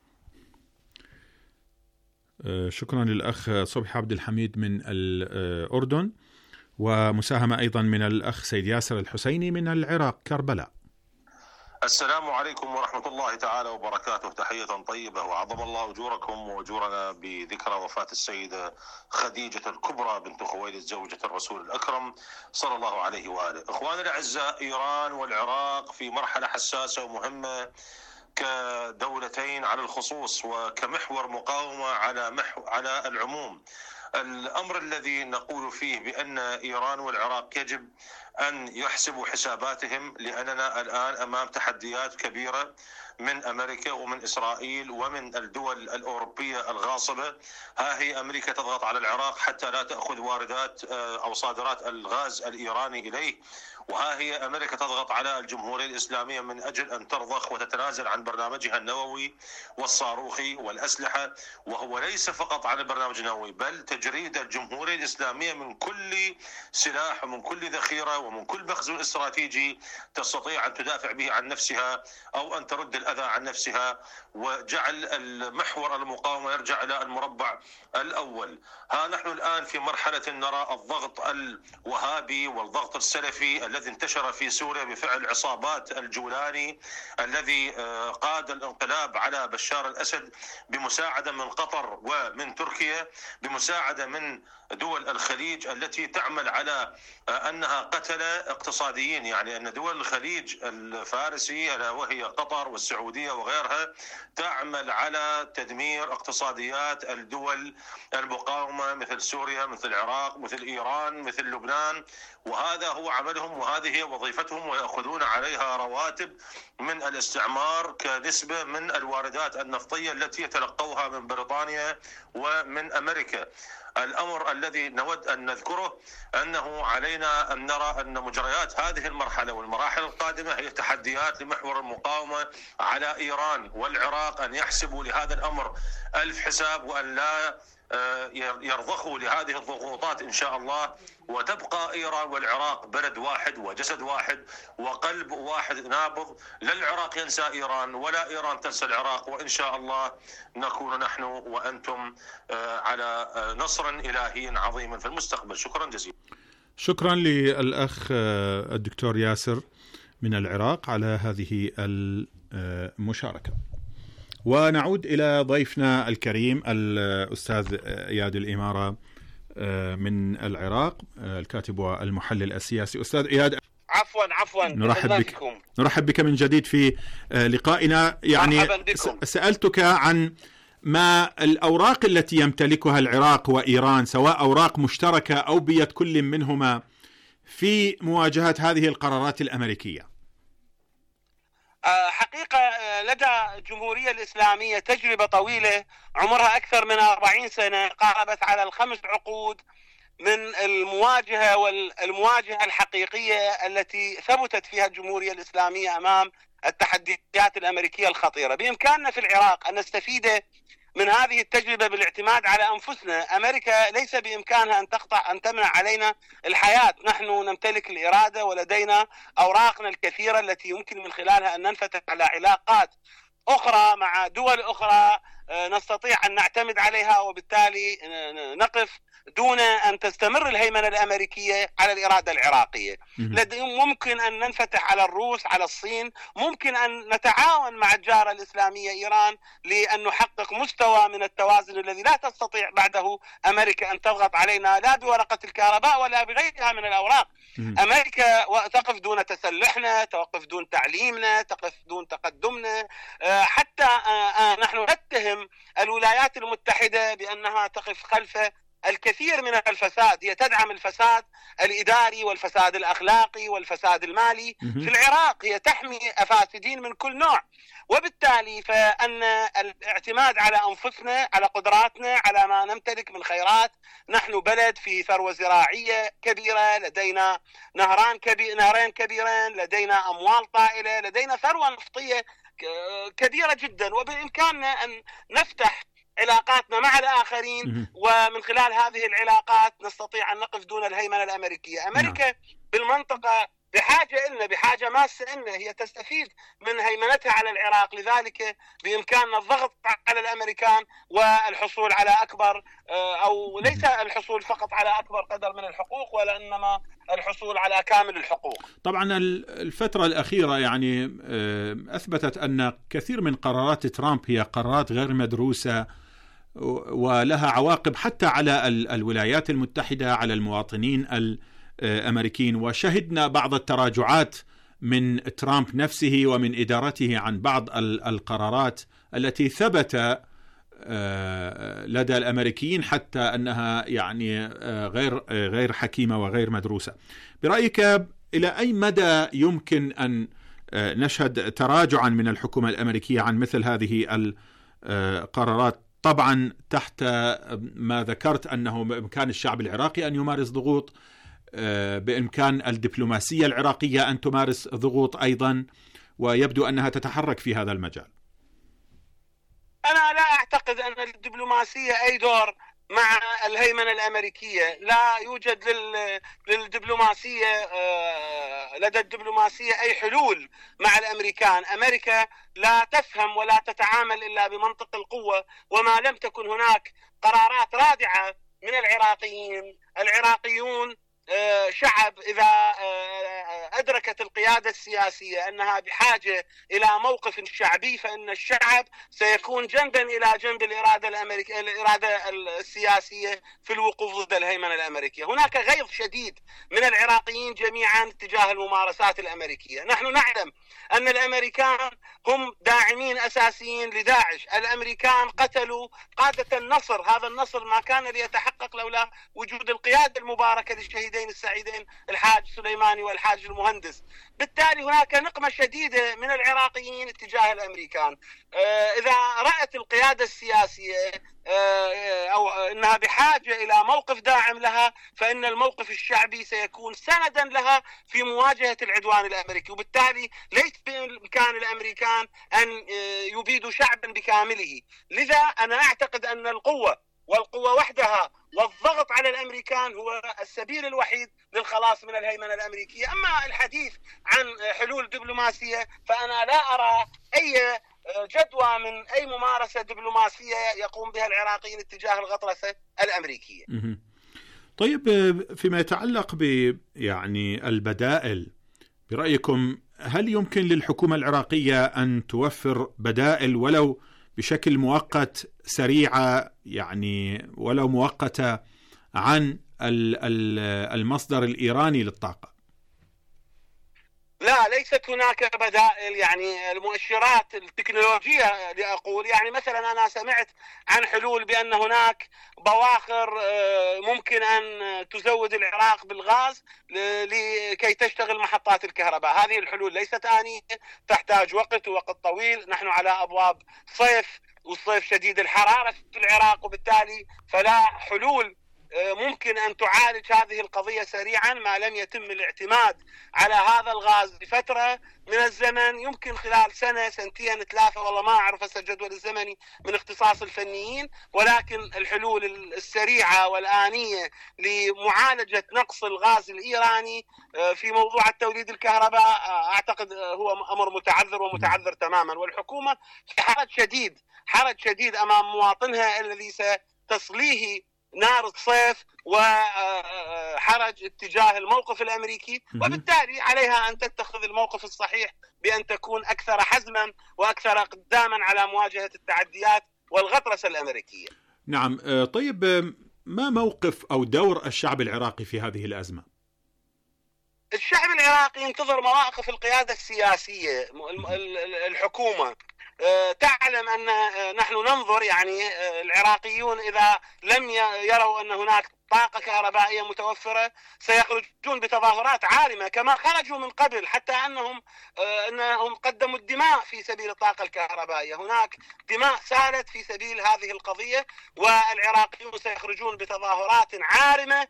شكرا للأخ صبحي عبد الحميد من الأردن، ومساهمة أيضا من الأخ سيد ياسر الحسيني من العراق كربلاء. السلام عليكم ورحمة الله تعالى وبركاته. تحية طيبة، وعظم الله أجوركم وأجورنا بذكرى وفاة السيدة خديجة الكبرى بنت خويلد زوجة الرسول الأكرم صلى الله عليه وآله. إخواني الأعزاء، إيران والعراق في مرحلة حساسة ومهمة كدولتين على الخصوص وكمحور مقاومة على محو على العموم. الأمر الذي نقول فيه بأن إيران والعراق يجب أن يحسبوا حساباتهم، لأننا الآن أمام تحديات كبيرة من أمريكا ومن إسرائيل ومن الدول الأوروبية الغاصبة. ها هي أمريكا تضغط على العراق حتى لا تأخذ واردات أو صادرات الغاز الإيراني إليه، وها هي أمريكا تضغط على الجمهورية الإسلامية من أجل أن ترضخ وتتنازل عن برنامجها النووي والصاروخي والأسلحة، وهو ليس فقط عن البرنامج النووي بل تجريد الجمهورية الإسلامية من كل سلاح ومن كل ذخيرة ومن كل مخزون استراتيجي تستطيع أن تدافع به عن نفسها أو أن ترد الأذى عن نفسها، وجعل المحور المقاومة يرجع إلى المربع الأول. ها نحن الآن في مرحلة نرى الضغط الوهابي والضغط السلفي الذي انتشر في سوريا بفعل عصابات الجولاني الذي قاد الانقلاب على بشار الأسد بمساعدة من قطر ومن تركيا، بمساعدة من دول الخليج التي تعمل على أنها قتلة اقتصاديين، يعني أن دول الخليج الفارسي ألا وهي قطر والسعودية والسعودية وغيرها تعمل على تدمير اقتصاديات الدول المقاومة مثل سوريا، مثل العراق، مثل إيران، مثل لبنان، وهذا هو عملهم وهذه هي وظيفتهم، ويأخذون عليها رواتب من الاستعمار كنسبة من الواردات النفطية التي يتلقوها من بريطانيا ومن أمريكا. الأمر الذي نود أن نذكره أنه علينا أن نرى أن مجريات هذه المرحلة والمراحل القادمة هي تحديات لمحور المقاومة على إيران والعراق أن يحسبوا لهذا الأمر ألف حساب، وأن لا يرضخوا لهذه الضغوطات إن شاء الله، وتبقى إيران والعراق بلد واحد وجسد واحد وقلب واحد نابض. لا العراق ينسى إيران ولا إيران تنسى العراق، وإن شاء الله نكون نحن وأنتم على نصر إلهي عظيم في المستقبل. شكرا جزيلا. شكرا للأخ الدكتور ياسر من العراق على هذه المشاركة. ونعود إلى ضيفنا الكريم الأستاذ إياد الإمارة من العراق، الكاتب والمحلل السياسي. أستاذ إياد، عفوا عفوا نرحب بك نرحب بك من جديد في لقائنا. يعني سألتك عن ما الأوراق التي يمتلكها العراق وإيران، سواء أوراق مشتركة أو بيد كل منهما، في مواجهة هذه القرارات الأمريكية. حقيقة لدى الجمهورية الإسلامية تجربة طويلة عمرها أكثر من أربعين سنة، قاربت على الخمس عقود من المواجهة والمواجهة الحقيقية التي ثبتت فيها الجمهورية الإسلامية أمام التحديات الأمريكية الخطيرة. بإمكاننا في العراق أن نستفيد من هذه التجربة بالاعتماد على أنفسنا. أمريكا ليس بإمكانها أن تقطع أن تمنع علينا الحياة، نحن نمتلك الإرادة ولدينا أوراقنا الكثيرة التي يمكن من خلالها أن ننفتح على علاقات أخرى مع دول أخرى نستطيع أن نعتمد عليها، وبالتالي نقف دون أن تستمر الهيمنة الأمريكية على الإرادة العراقية. ممكن أن ننفتح على الروس، على الصين، ممكن أن نتعاون مع الجارة الإسلامية إيران لأن نحقق مستوى من التوازن الذي لا تستطيع بعده أمريكا أن تضغط علينا لا بورقة الكهرباء ولا بغيرها من الأوراق. أمريكا تقف دون تسلحنا، تقف دون تعليمنا، تقف دون تقدمنا، حتى نحن نتهم الولايات المتحدة بأنها تقف خلف الكثير من الفساد، هي تدعم الفساد الإداري والفساد الأخلاقي والفساد المالي في العراق، هي تحمي أفاسدين من كل نوع. وبالتالي فأن الاعتماد على أنفسنا، على قدراتنا، على ما نمتلك من خيرات. نحن بلد في ثروة زراعية كبيرة، لدينا نهران كبير نهرين كبيرين، لدينا أموال طائلة، لدينا ثروة نفطية كبيرة جدا، وبإمكاننا أن نفتح علاقاتنا مع الآخرين، ومن خلال هذه العلاقات نستطيع أن نقف دون الهيمنة الأمريكية. أمريكا بالمنطقة بحاجة إلنا، بحاجة ماسة إلنا، هي تستفيد من هيمنتها على العراق، لذلك بإمكاننا الضغط على الأمريكان والحصول على أكبر، أو ليس الحصول فقط على أكبر قدر من الحقوق، وإنما الحصول على كامل الحقوق. طبعا الفترة الأخيرة يعني أثبتت أن كثير من قرارات ترامب هي قرارات غير مدروسة ولها عواقب حتى على الولايات المتحدة، على المواطنين الأمريكيين. وشهدنا بعض التراجعات من ترامب نفسه ومن إدارته عن بعض القرارات التي ثبت لدى الأمريكيين حتى أنها يعني غير غير حكيمة وغير مدروسة. برأيك إلى أي مدى يمكن أن نشهد تراجعا من الحكومة الأمريكية عن مثل هذه القرارات، طبعا تحت ما ذكرت أنه بإمكان الشعب العراقي أن يمارس ضغوط، بإمكان الدبلوماسية العراقية أن تمارس ضغوط أيضا، ويبدو أنها تتحرك في هذا المجال؟ أنا لا أعتقد أن الدبلوماسية أي دور مع الهيمنة الأمريكية. لا يوجد للدبلوماسية لدى الدبلوماسية أي حلول مع الأمريكان. أمريكا لا تفهم ولا تتعامل إلا بمنطق القوة، وما لم تكن هناك قرارات رادعة من العراقيين. العراقيون شعب إذا أدى أدركت القيادة السياسية أنها بحاجة إلى موقف شعبي، فإن الشعب سيكون جنبا إلى جنب الإرادة الأمريكية الإرادة السياسية في الوقوف ضد الهيمنة الأمريكية. هناك غيظ شديد من العراقيين جميعا تجاه الممارسات الأمريكية. نحن نعلم أن الأمريكان هم داعمين أساسيين لداعش. الأمريكان قتلوا قادة النصر، هذا النصر ما كان ليتحقق لولا وجود القيادة المباركة للشهيدين السعيدين الحاج سليماني والحاج المهندس. بالتالي هناك نقمة شديدة من العراقيين اتجاه الأمريكان. إذا رأت القيادة السياسية أو أنها بحاجة إلى موقف داعم لها، فإن الموقف الشعبي سيكون سندا لها في مواجهة العدوان الأمريكي، وبالتالي ليس بإمكان الأمريكان أن يبيدوا شعبا بكامله. لذا أنا أعتقد أن القوة والقوة وحدها والضغط على الأمريكان هو السبيل الوحيد للخلاص من الهيمنة الأمريكية. أما الحديث عن حلول دبلوماسية فأنا لا أرى أي جدوى من أي ممارسة دبلوماسية يقوم بها العراقيين اتجاه الغطرسة الأمريكية. طيب، فيما يتعلق ب يعني البدائل، برأيكم هل يمكن للحكومة العراقية أن توفر بدائل ولو بشكل مؤقت سريعة، يعني ولو مؤقتة، عن المصدر الإيراني للطاقة؟ لا، ليست هناك بدائل. يعني المؤشرات التكنولوجية لأقول، يعني مثلا أنا سمعت عن حلول بأن هناك بواخر ممكن أن تزود العراق بالغاز لكي تشتغل محطات الكهرباء. هذه الحلول ليست آنية، تحتاج وقت ووقت طويل. نحن على أبواب صيف، والصيف شديد الحرارة في العراق، وبالتالي فلا حلول ممكن أن تعالج هذه القضية سريعا ما لم يتم الاعتماد على هذا الغاز لفترة من الزمن، يمكن خلال سنة سنتين ثلاثة، والله ما أعرف الجدول الزمني من اختصاص الفنيين. ولكن الحلول السريعة والآنية لمعالجة نقص الغاز الإيراني في موضوع التوليد الكهرباء أعتقد هو أمر متعذر ومتعذر تماما. والحكومة في حرج شديد حرج شديد أمام مواطنها الذي ستصليه نار الصيف وحرج اتجاه الموقف الأمريكي، وبالتالي عليها أن تتخذ الموقف الصحيح بأن تكون أكثر حزما وأكثر اقداما على مواجهة التعديات والغطرسة الأمريكية. نعم. طيب، ما موقف أو دور الشعب العراقي في هذه الأزمة؟ الشعب العراقي ينتظر مواقف القيادة السياسية. الحكومة تعلم أن نحن ننظر، يعني العراقيون إذا لم يروا أن هناك طاقة كهربائية متوفرة سيخرجون بتظاهرات عارمة كما خرجوا من قبل، حتى أنهم أنهم قدموا الدماء في سبيل الطاقة الكهربائية. هناك دماء سالت في سبيل هذه القضية، والعراقيون سيخرجون بتظاهرات عارمة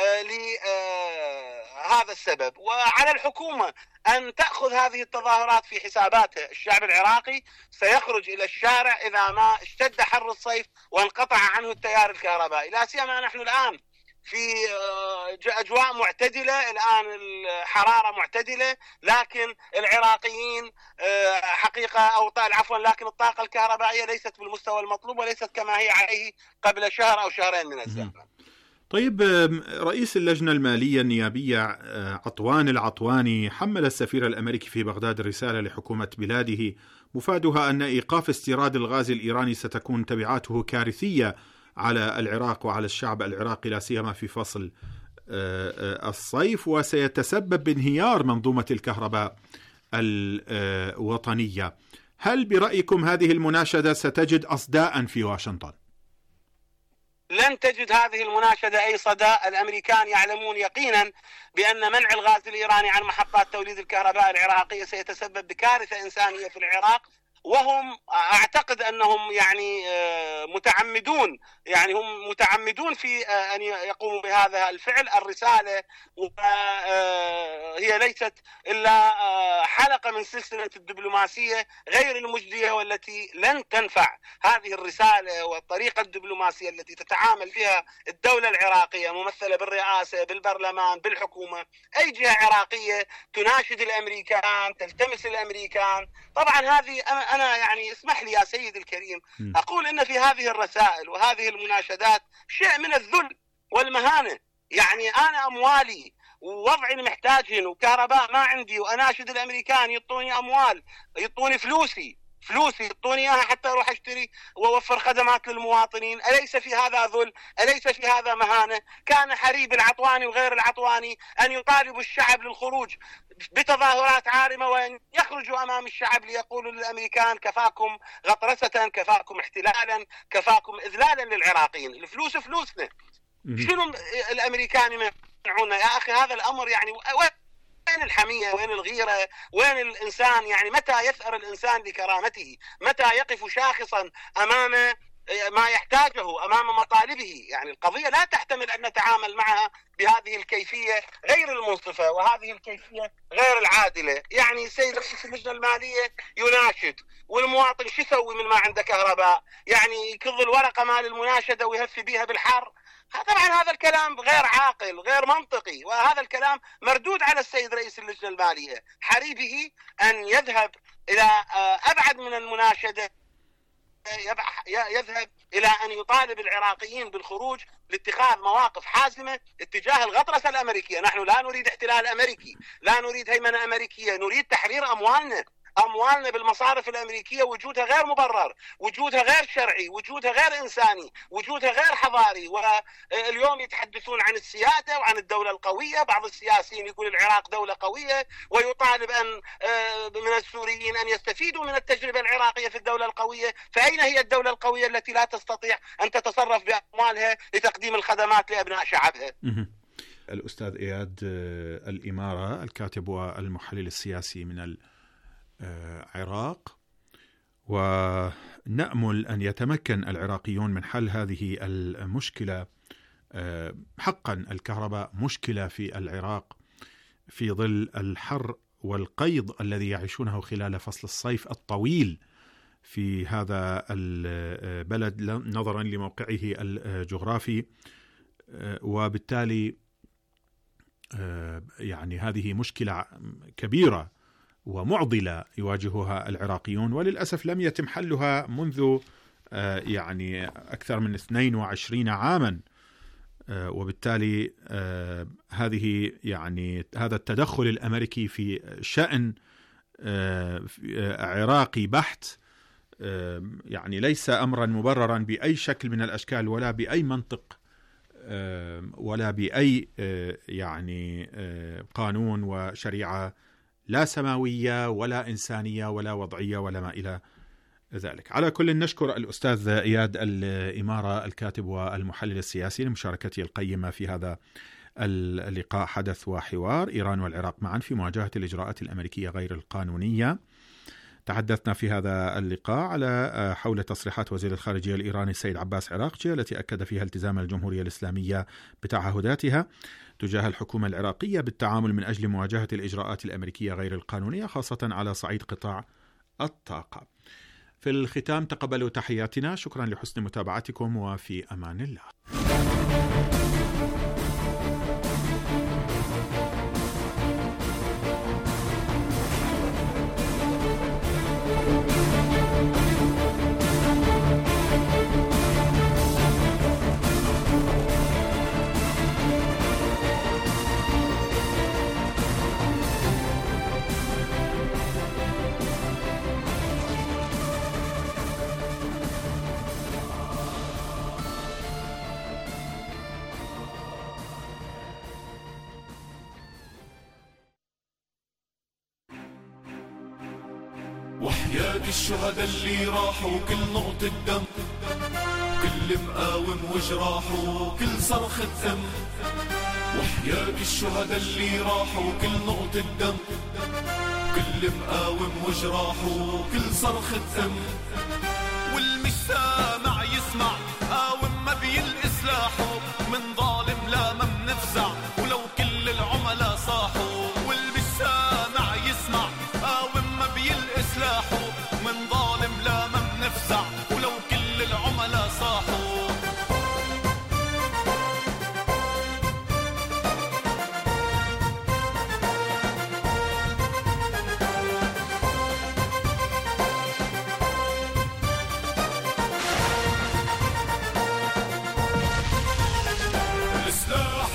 لهذا السبب. وعلى الحكومة أن تأخذ هذه التظاهرات في حساباتها. الشعب العراقي سيخرج إلى الشارع إذا ما اشتد حر الصيف وانقطع عنه التيار الكهربائي، لا سيما نحن الآن في أجواء معتدلة، الآن الحرارة معتدلة، لكن العراقيين حقيقة أو عفوا لكن الطاقة الكهربائية ليست بالمستوى المطلوب وليست كما هي عليه قبل شهر أو شهرين من الزمن. طيب، رئيس اللجنة المالية النيابية عطوان العطواني حمل السفير الأمريكي في بغداد رسالة لحكومة بلاده مفادها أن إيقاف استيراد الغاز الإيراني ستكون تبعاته كارثية على العراق وعلى الشعب العراقي، لا سيما في فصل الصيف، وسيتسبب بانهيار منظومة الكهرباء الوطنية. هل برأيكم هذه المناشدة ستجد أصداء في واشنطن؟ لن تجد هذه المناشدة أي صدى. الأمريكان يعلمون يقينا بأن منع الغاز الإيراني عن محطات توليد الكهرباء العراقية سيتسبب بكارثة إنسانية في العراق، وهم أعتقد أنهم يعني متعمدون يعني هم متعمدون في أن يقوموا بهذا الفعل. الرسالة هي ليست إلا حلقة من سلسلة الدبلوماسية غير المجدية والتي لن تنفع. هذه الرسالة والطريقة الدبلوماسية التي تتعامل فيها الدولة العراقية ممثلة بالرئاسة بالبرلمان بالحكومة، أي جهة عراقية تناشد الأمريكان تلتمس الأمريكان. طبعا هذه أنا يعني اسمح لي يا سيد الكريم أقول إن في هذه الرسائل وهذه المناشدات شيء من الذل والمهانة. يعني أنا أموالي ووضعي محتاجهن وكهرباء ما عندي، وأناشد الأمريكان يعطوني أموال، يعطوني فلوسي فلوسي يعطوني اياها حتى اروح اشتري واوفر خدمات للمواطنين. اليس في هذا ذل؟ اليس في هذا مهانه؟ كان حري بالعطواني وغير العطواني ان يطالبوا الشعب للخروج بتظاهرات عارمه، وان يخرجوا امام الشعب ليقولوا للامريكان كفاكم غطرسه، كفاكم احتلالا، كفاكم اذلالا للعراقيين. الفلوس فلوسنا، شنو الامريكان يمنعونا يا اخي؟ هذا الامر يعني وين الحمية؟ وين الغيرة؟ وين الإنسان؟ يعني متى يثأر الإنسان لكرامته؟ متى يقف شاخصا أمام ما يحتاجه، أمام مطالبه؟ يعني القضية لا تحتمل أن نتعامل معها بهذه الكيفية غير المنصفة وهذه الكيفية غير العادلة. يعني السيد رئيس اللجنة المالية يناشد، والمواطن شو يسوي من ما عنده كهرباء؟ يعني يكظ الورقة مال المناشدة ويهفي بها بالحر؟ طبعا هذا الكلام غير عاقل، غير منطقي، وهذا الكلام مردود على السيد رئيس اللجنة المالية. حري به أن يذهب إلى أبعد من المناشدة، يذهب إلى أن يطالب العراقيين بالخروج لاتخاذ مواقف حازمة اتجاه الغطرسة الأمريكية. نحن لا نريد احتلال أمريكي، لا نريد هيمنة أمريكية، نريد تحرير أموالنا. أموالنا بالمصارف الأمريكية وجودها غير مبرر، وجودها غير شرعي، وجودها غير إنساني، وجودها غير حضاري. واليوم يتحدثون عن السيادة وعن الدولة القوية. بعض السياسيين يقول العراق دولة قوية، ويطالب أن من السوريين أن يستفيدوا من التجربة العراقية في الدولة القوية. فأين هي الدولة القوية التي لا تستطيع أن تتصرف بأموالها لتقديم الخدمات لأبناء شعبها؟ الأستاذ إياد الإمارة، الكاتب والمحلل السياسي من العراق، ونأمل أن يتمكن العراقيون من حل هذه المشكلة. حقا الكهرباء مشكلة في العراق في ظل الحر والقيض الذي يعيشونه خلال فصل الصيف الطويل في هذا البلد نظرا لموقعه الجغرافي، وبالتالي يعني هذه مشكلة كبيرة ومعضلة يواجهها العراقيون، وللأسف لم يتم حلها منذ يعني أكثر من اثنين وعشرين عاما. وبالتالي هذه يعني هذا التدخل الأمريكي في شأن عراقي بحت يعني ليس أمرا مبررا بأي شكل من الأشكال، ولا بأي منطق، ولا بأي يعني قانون وشريعة لا سماوية ولا إنسانية ولا وضعية ولا ما إلى ذلك. على كل نشكر الأستاذ إياد الإمارة، الكاتب والمحلل السياسي، لمشاركته القيمة في هذا اللقاء حدث وحوار إيران والعراق معا في مواجهة الإجراءات الأمريكية غير القانونية. تحدثنا في هذا اللقاء على حول تصريحات وزير الخارجية الإيراني السيد عباس عراقجي التي أكد فيها التزام الجمهورية الإسلامية بتعهداتها تجاه الحكومة العراقية بالتعامل من أجل مواجهة الإجراءات الأمريكية غير القانونية، خاصة على صعيد قطاع الطاقة. في الختام تقبلوا تحياتنا، شكرا لحسن متابعتكم، وفي أمان الله. وحياة الشهداء اللي راحوا، كل نقطة دم، كل مقاوم وجراحه، كل صرخة دم. وحياة الشهداء اللي راحوا، كل نقطة دم، كل مقاوم وجراحه، كل صرخة دم. والمش سامع يسمع، قاوم ما بيلقى سلاحه، من ظالم لا ما منفزع ولو كل العملاء صاحوا. والمش سامع يسمع، قاوم ما بيلقى سلاحه، من ظالم لا ما منفزع ولو كل العملاء صاحوا. السلاح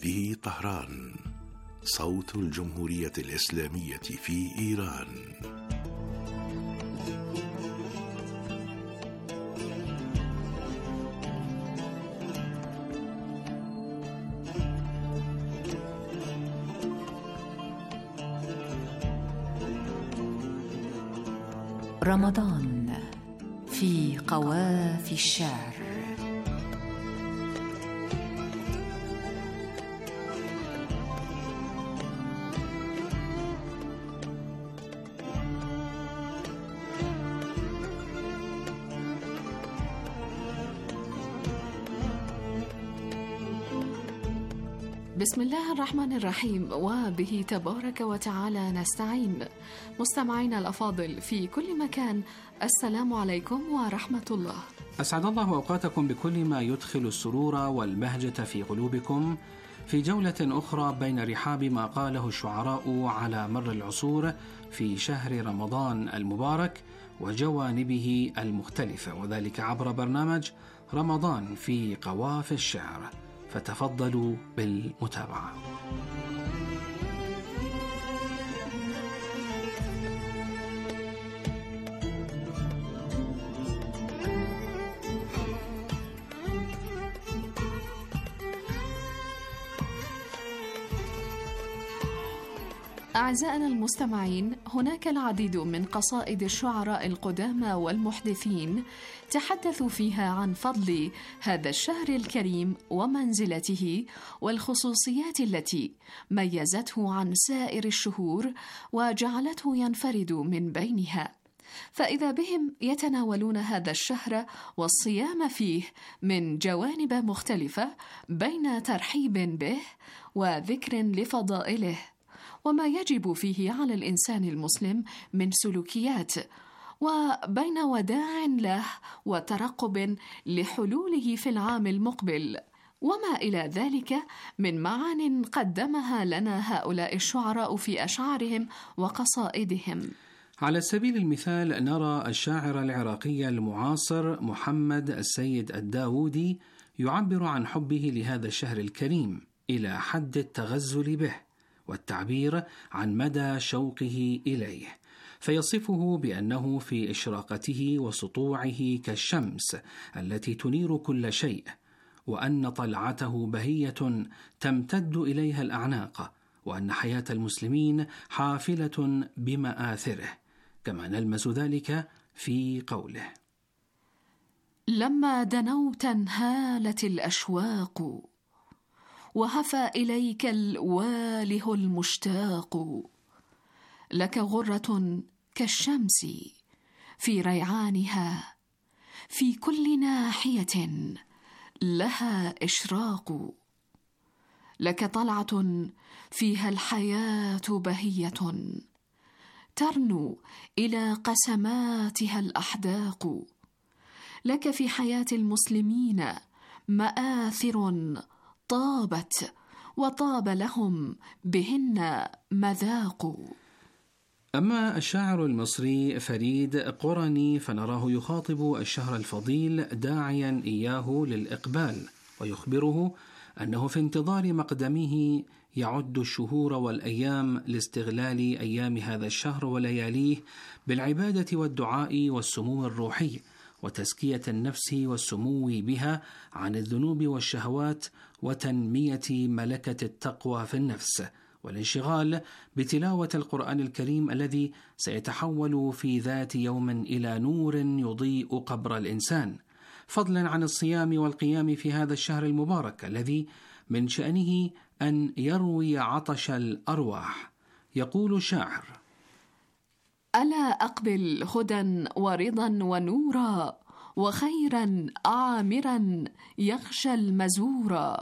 هذه طهران، صوت الجمهورية الإسلامية في إيران. رمضان في قوافي الشعر. بسم الله الرحمن الرحيم، وبه تبارك وتعالى نستعين. مستمعينا الأفاضل في كل مكان، السلام عليكم ورحمة الله. أسعد الله أوقاتكم بكل ما يدخل السرور والبهجة في قلوبكم في جولة أخرى بين رحاب ما قاله الشعراء على مر العصور في شهر رمضان المبارك وجوانبه المختلفة، وذلك عبر برنامج رمضان في قوافي الشعر. فتفضلوا بالمتابعة. أعزائنا المستمعين، هناك العديد من قصائد الشعراء القدامى والمحدثين تحدثوا فيها عن فضل هذا الشهر الكريم ومنزلته والخصوصيات التي ميزته عن سائر الشهور وجعلته ينفرد من بينها، فإذا بهم يتناولون هذا الشهر والصيام فيه من جوانب مختلفة، بين ترحيب به وذكر لفضائله وما يجب فيه على الإنسان المسلم من سلوكيات، وبين وداع له وترقب لحلوله في العام المقبل، وما إلى ذلك من معان قدمها لنا هؤلاء الشعراء في أشعارهم وقصائدهم. على سبيل المثال نرى الشاعر العراقي المعاصر محمد السيد الداودي يعبر عن حبه لهذا الشهر الكريم إلى حد التغزل به والتعبير عن مدى شوقه إليه، فيصفه بأنه في إشراقته وسطوعه كالشمس التي تنير كل شيء، وأن طلعته بهية تمتد إليها الأعناق، وأن حياة المسلمين حافلة بمآثره، كما نلمس ذلك في قوله: لما دنوت انهالت الأشواق، وهفى إليك الواله المشتاق، لك غرة كالشمس في ريعانها، في كل ناحية لها إشراق، لك طلعة فيها الحياة بهية، ترنو إلى قسماتها الأحداق، لك في حياة المسلمين مآثر طابت وطاب لهم بهن مذاق. أما الشاعر المصري فريد قرني فنراه يخاطب الشهر الفضيل داعيا إياه للإقبال، ويخبره أنه في انتظار مقدمه يعد الشهور والأيام لاستغلال أيام هذا الشهر ولياليه بالعبادة والدعاء والسمو الروحي وتزكية النفس والسمو بها عن الذنوب والشهوات وتنمية ملكة التقوى في النفس، والانشغال بتلاوة القرآن الكريم الذي سيتحول في ذات يوم إلى نور يضيء قبر الإنسان، فضلا عن الصيام والقيام في هذا الشهر المبارك الذي من شأنه أن يروي عطش الأرواح. يقول الشاعر: ألا أقبل هدى ورضا ونورا، وخيرا عامرا يغشى المزورا،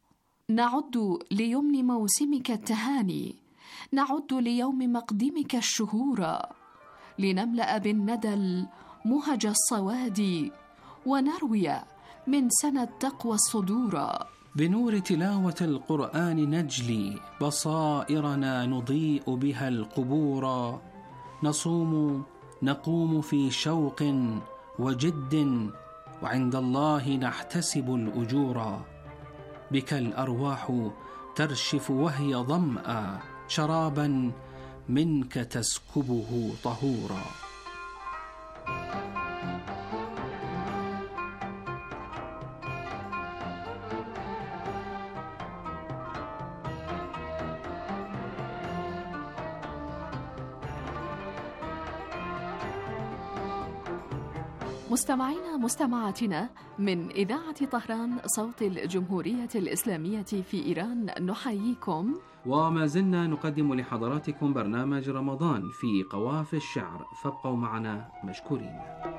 نعد ليمن موسمك التهاني، نعد ليوم مقدمك الشهورا، لنملأ بالندى المهج الصوادي، ونروي من سنة التقوى الصدورا. بنور تلاوة القرآن نجلي بصائرنا، نضيء بها القبور، نصوم نقوم في شوق وجد، وعند الله نحتسب الأجور، بك الأرواح ترشف وهي ظمأ شرابا منك تسكبه طهورا. مستمعينا مستمعاتنا من إذاعة طهران صوت الجمهورية الإسلامية في إيران نحييكم، وما زلنا نقدم لحضراتكم برنامج رمضان في قوافي الشعر، فابقوا معنا مشكورين.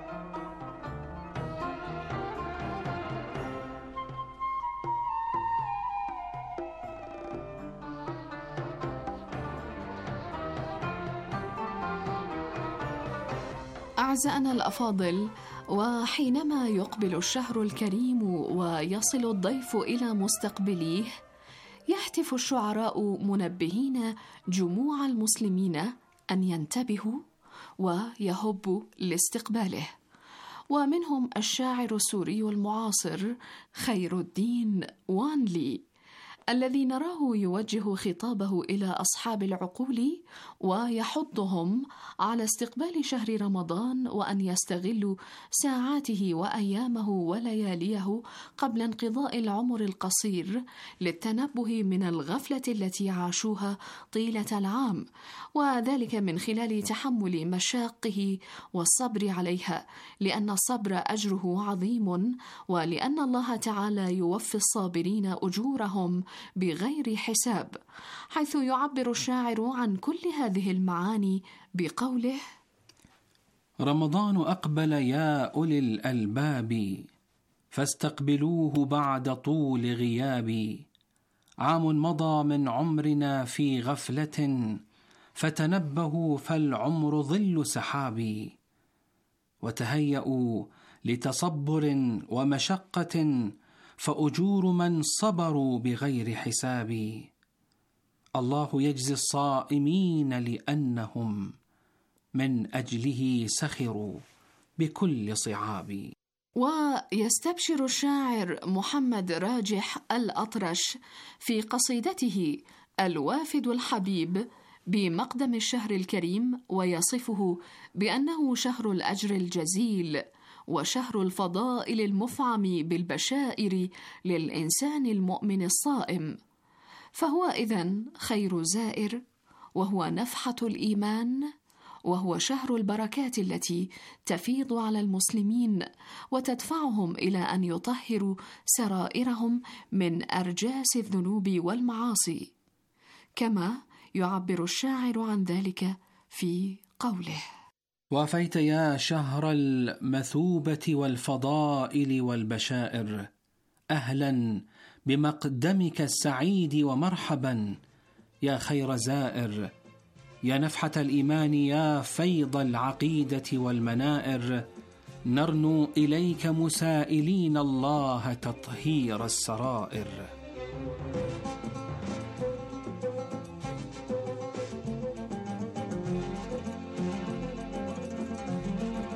أعزائنا الأفاضل، وحينما يقبل الشهر الكريم ويصل الضيف إلى مستقبليه، يهتف الشعراء منبهين جموع المسلمين أن ينتبهوا ويهبوا لاستقباله. ومنهم الشاعر السوري المعاصر خير الدين وانلي، الذي نراه يوجه خطابه إلى أصحاب العقول ويحضهم على استقبال شهر رمضان، وأن يستغلوا ساعاته وأيامه ولياليه قبل انقضاء العمر القصير للتنبه من الغفلة التي عاشوها طيلة العام، وذلك من خلال تحمل مشاقه والصبر عليها، لأن الصبر أجره عظيم، ولأن الله تعالى يوفي الصابرين أجورهم بغير حساب، حيث يعبر الشاعر عن كل هذه المعاني بقوله: رمضان أقبل يا أولي الألباب، فاستقبلوه بعد طول غياب. عام مضى من عمرنا في غفلة، فتنبهوا فالعمر ظل سحاب. وتهيأوا لتصبر ومشقة، فأجور من صبروا بغير حساب. الله يجزي الصائمين لأنهم من أجله سخروا بكل صعاب. ويستبشر الشاعر محمد راجح الأطرش في قصيدته الوافد الحبيب بمقدم الشهر الكريم، ويصفه بأنه شهر الأجر الجزيل وشهر الفضائل المفعم بالبشائر للإنسان المؤمن الصائم، فهو إذن خير زائر، وهو نفحة الإيمان، وهو شهر البركات التي تفيض على المسلمين وتدفعهم إلى أن يطهروا سرائرهم من أرجاس الذنوب والمعاصي، كما يعبر الشاعر عن ذلك في قوله: وافيت يا شهر المثوبة والفضائل والبشائر، أهلا بمقدمك السعيد ومرحبا يا خير زائر، يا نفحة الإيمان يا فيض العقيدة والمنائر، نرنو إليك مسائلين الله تطهير السرائر.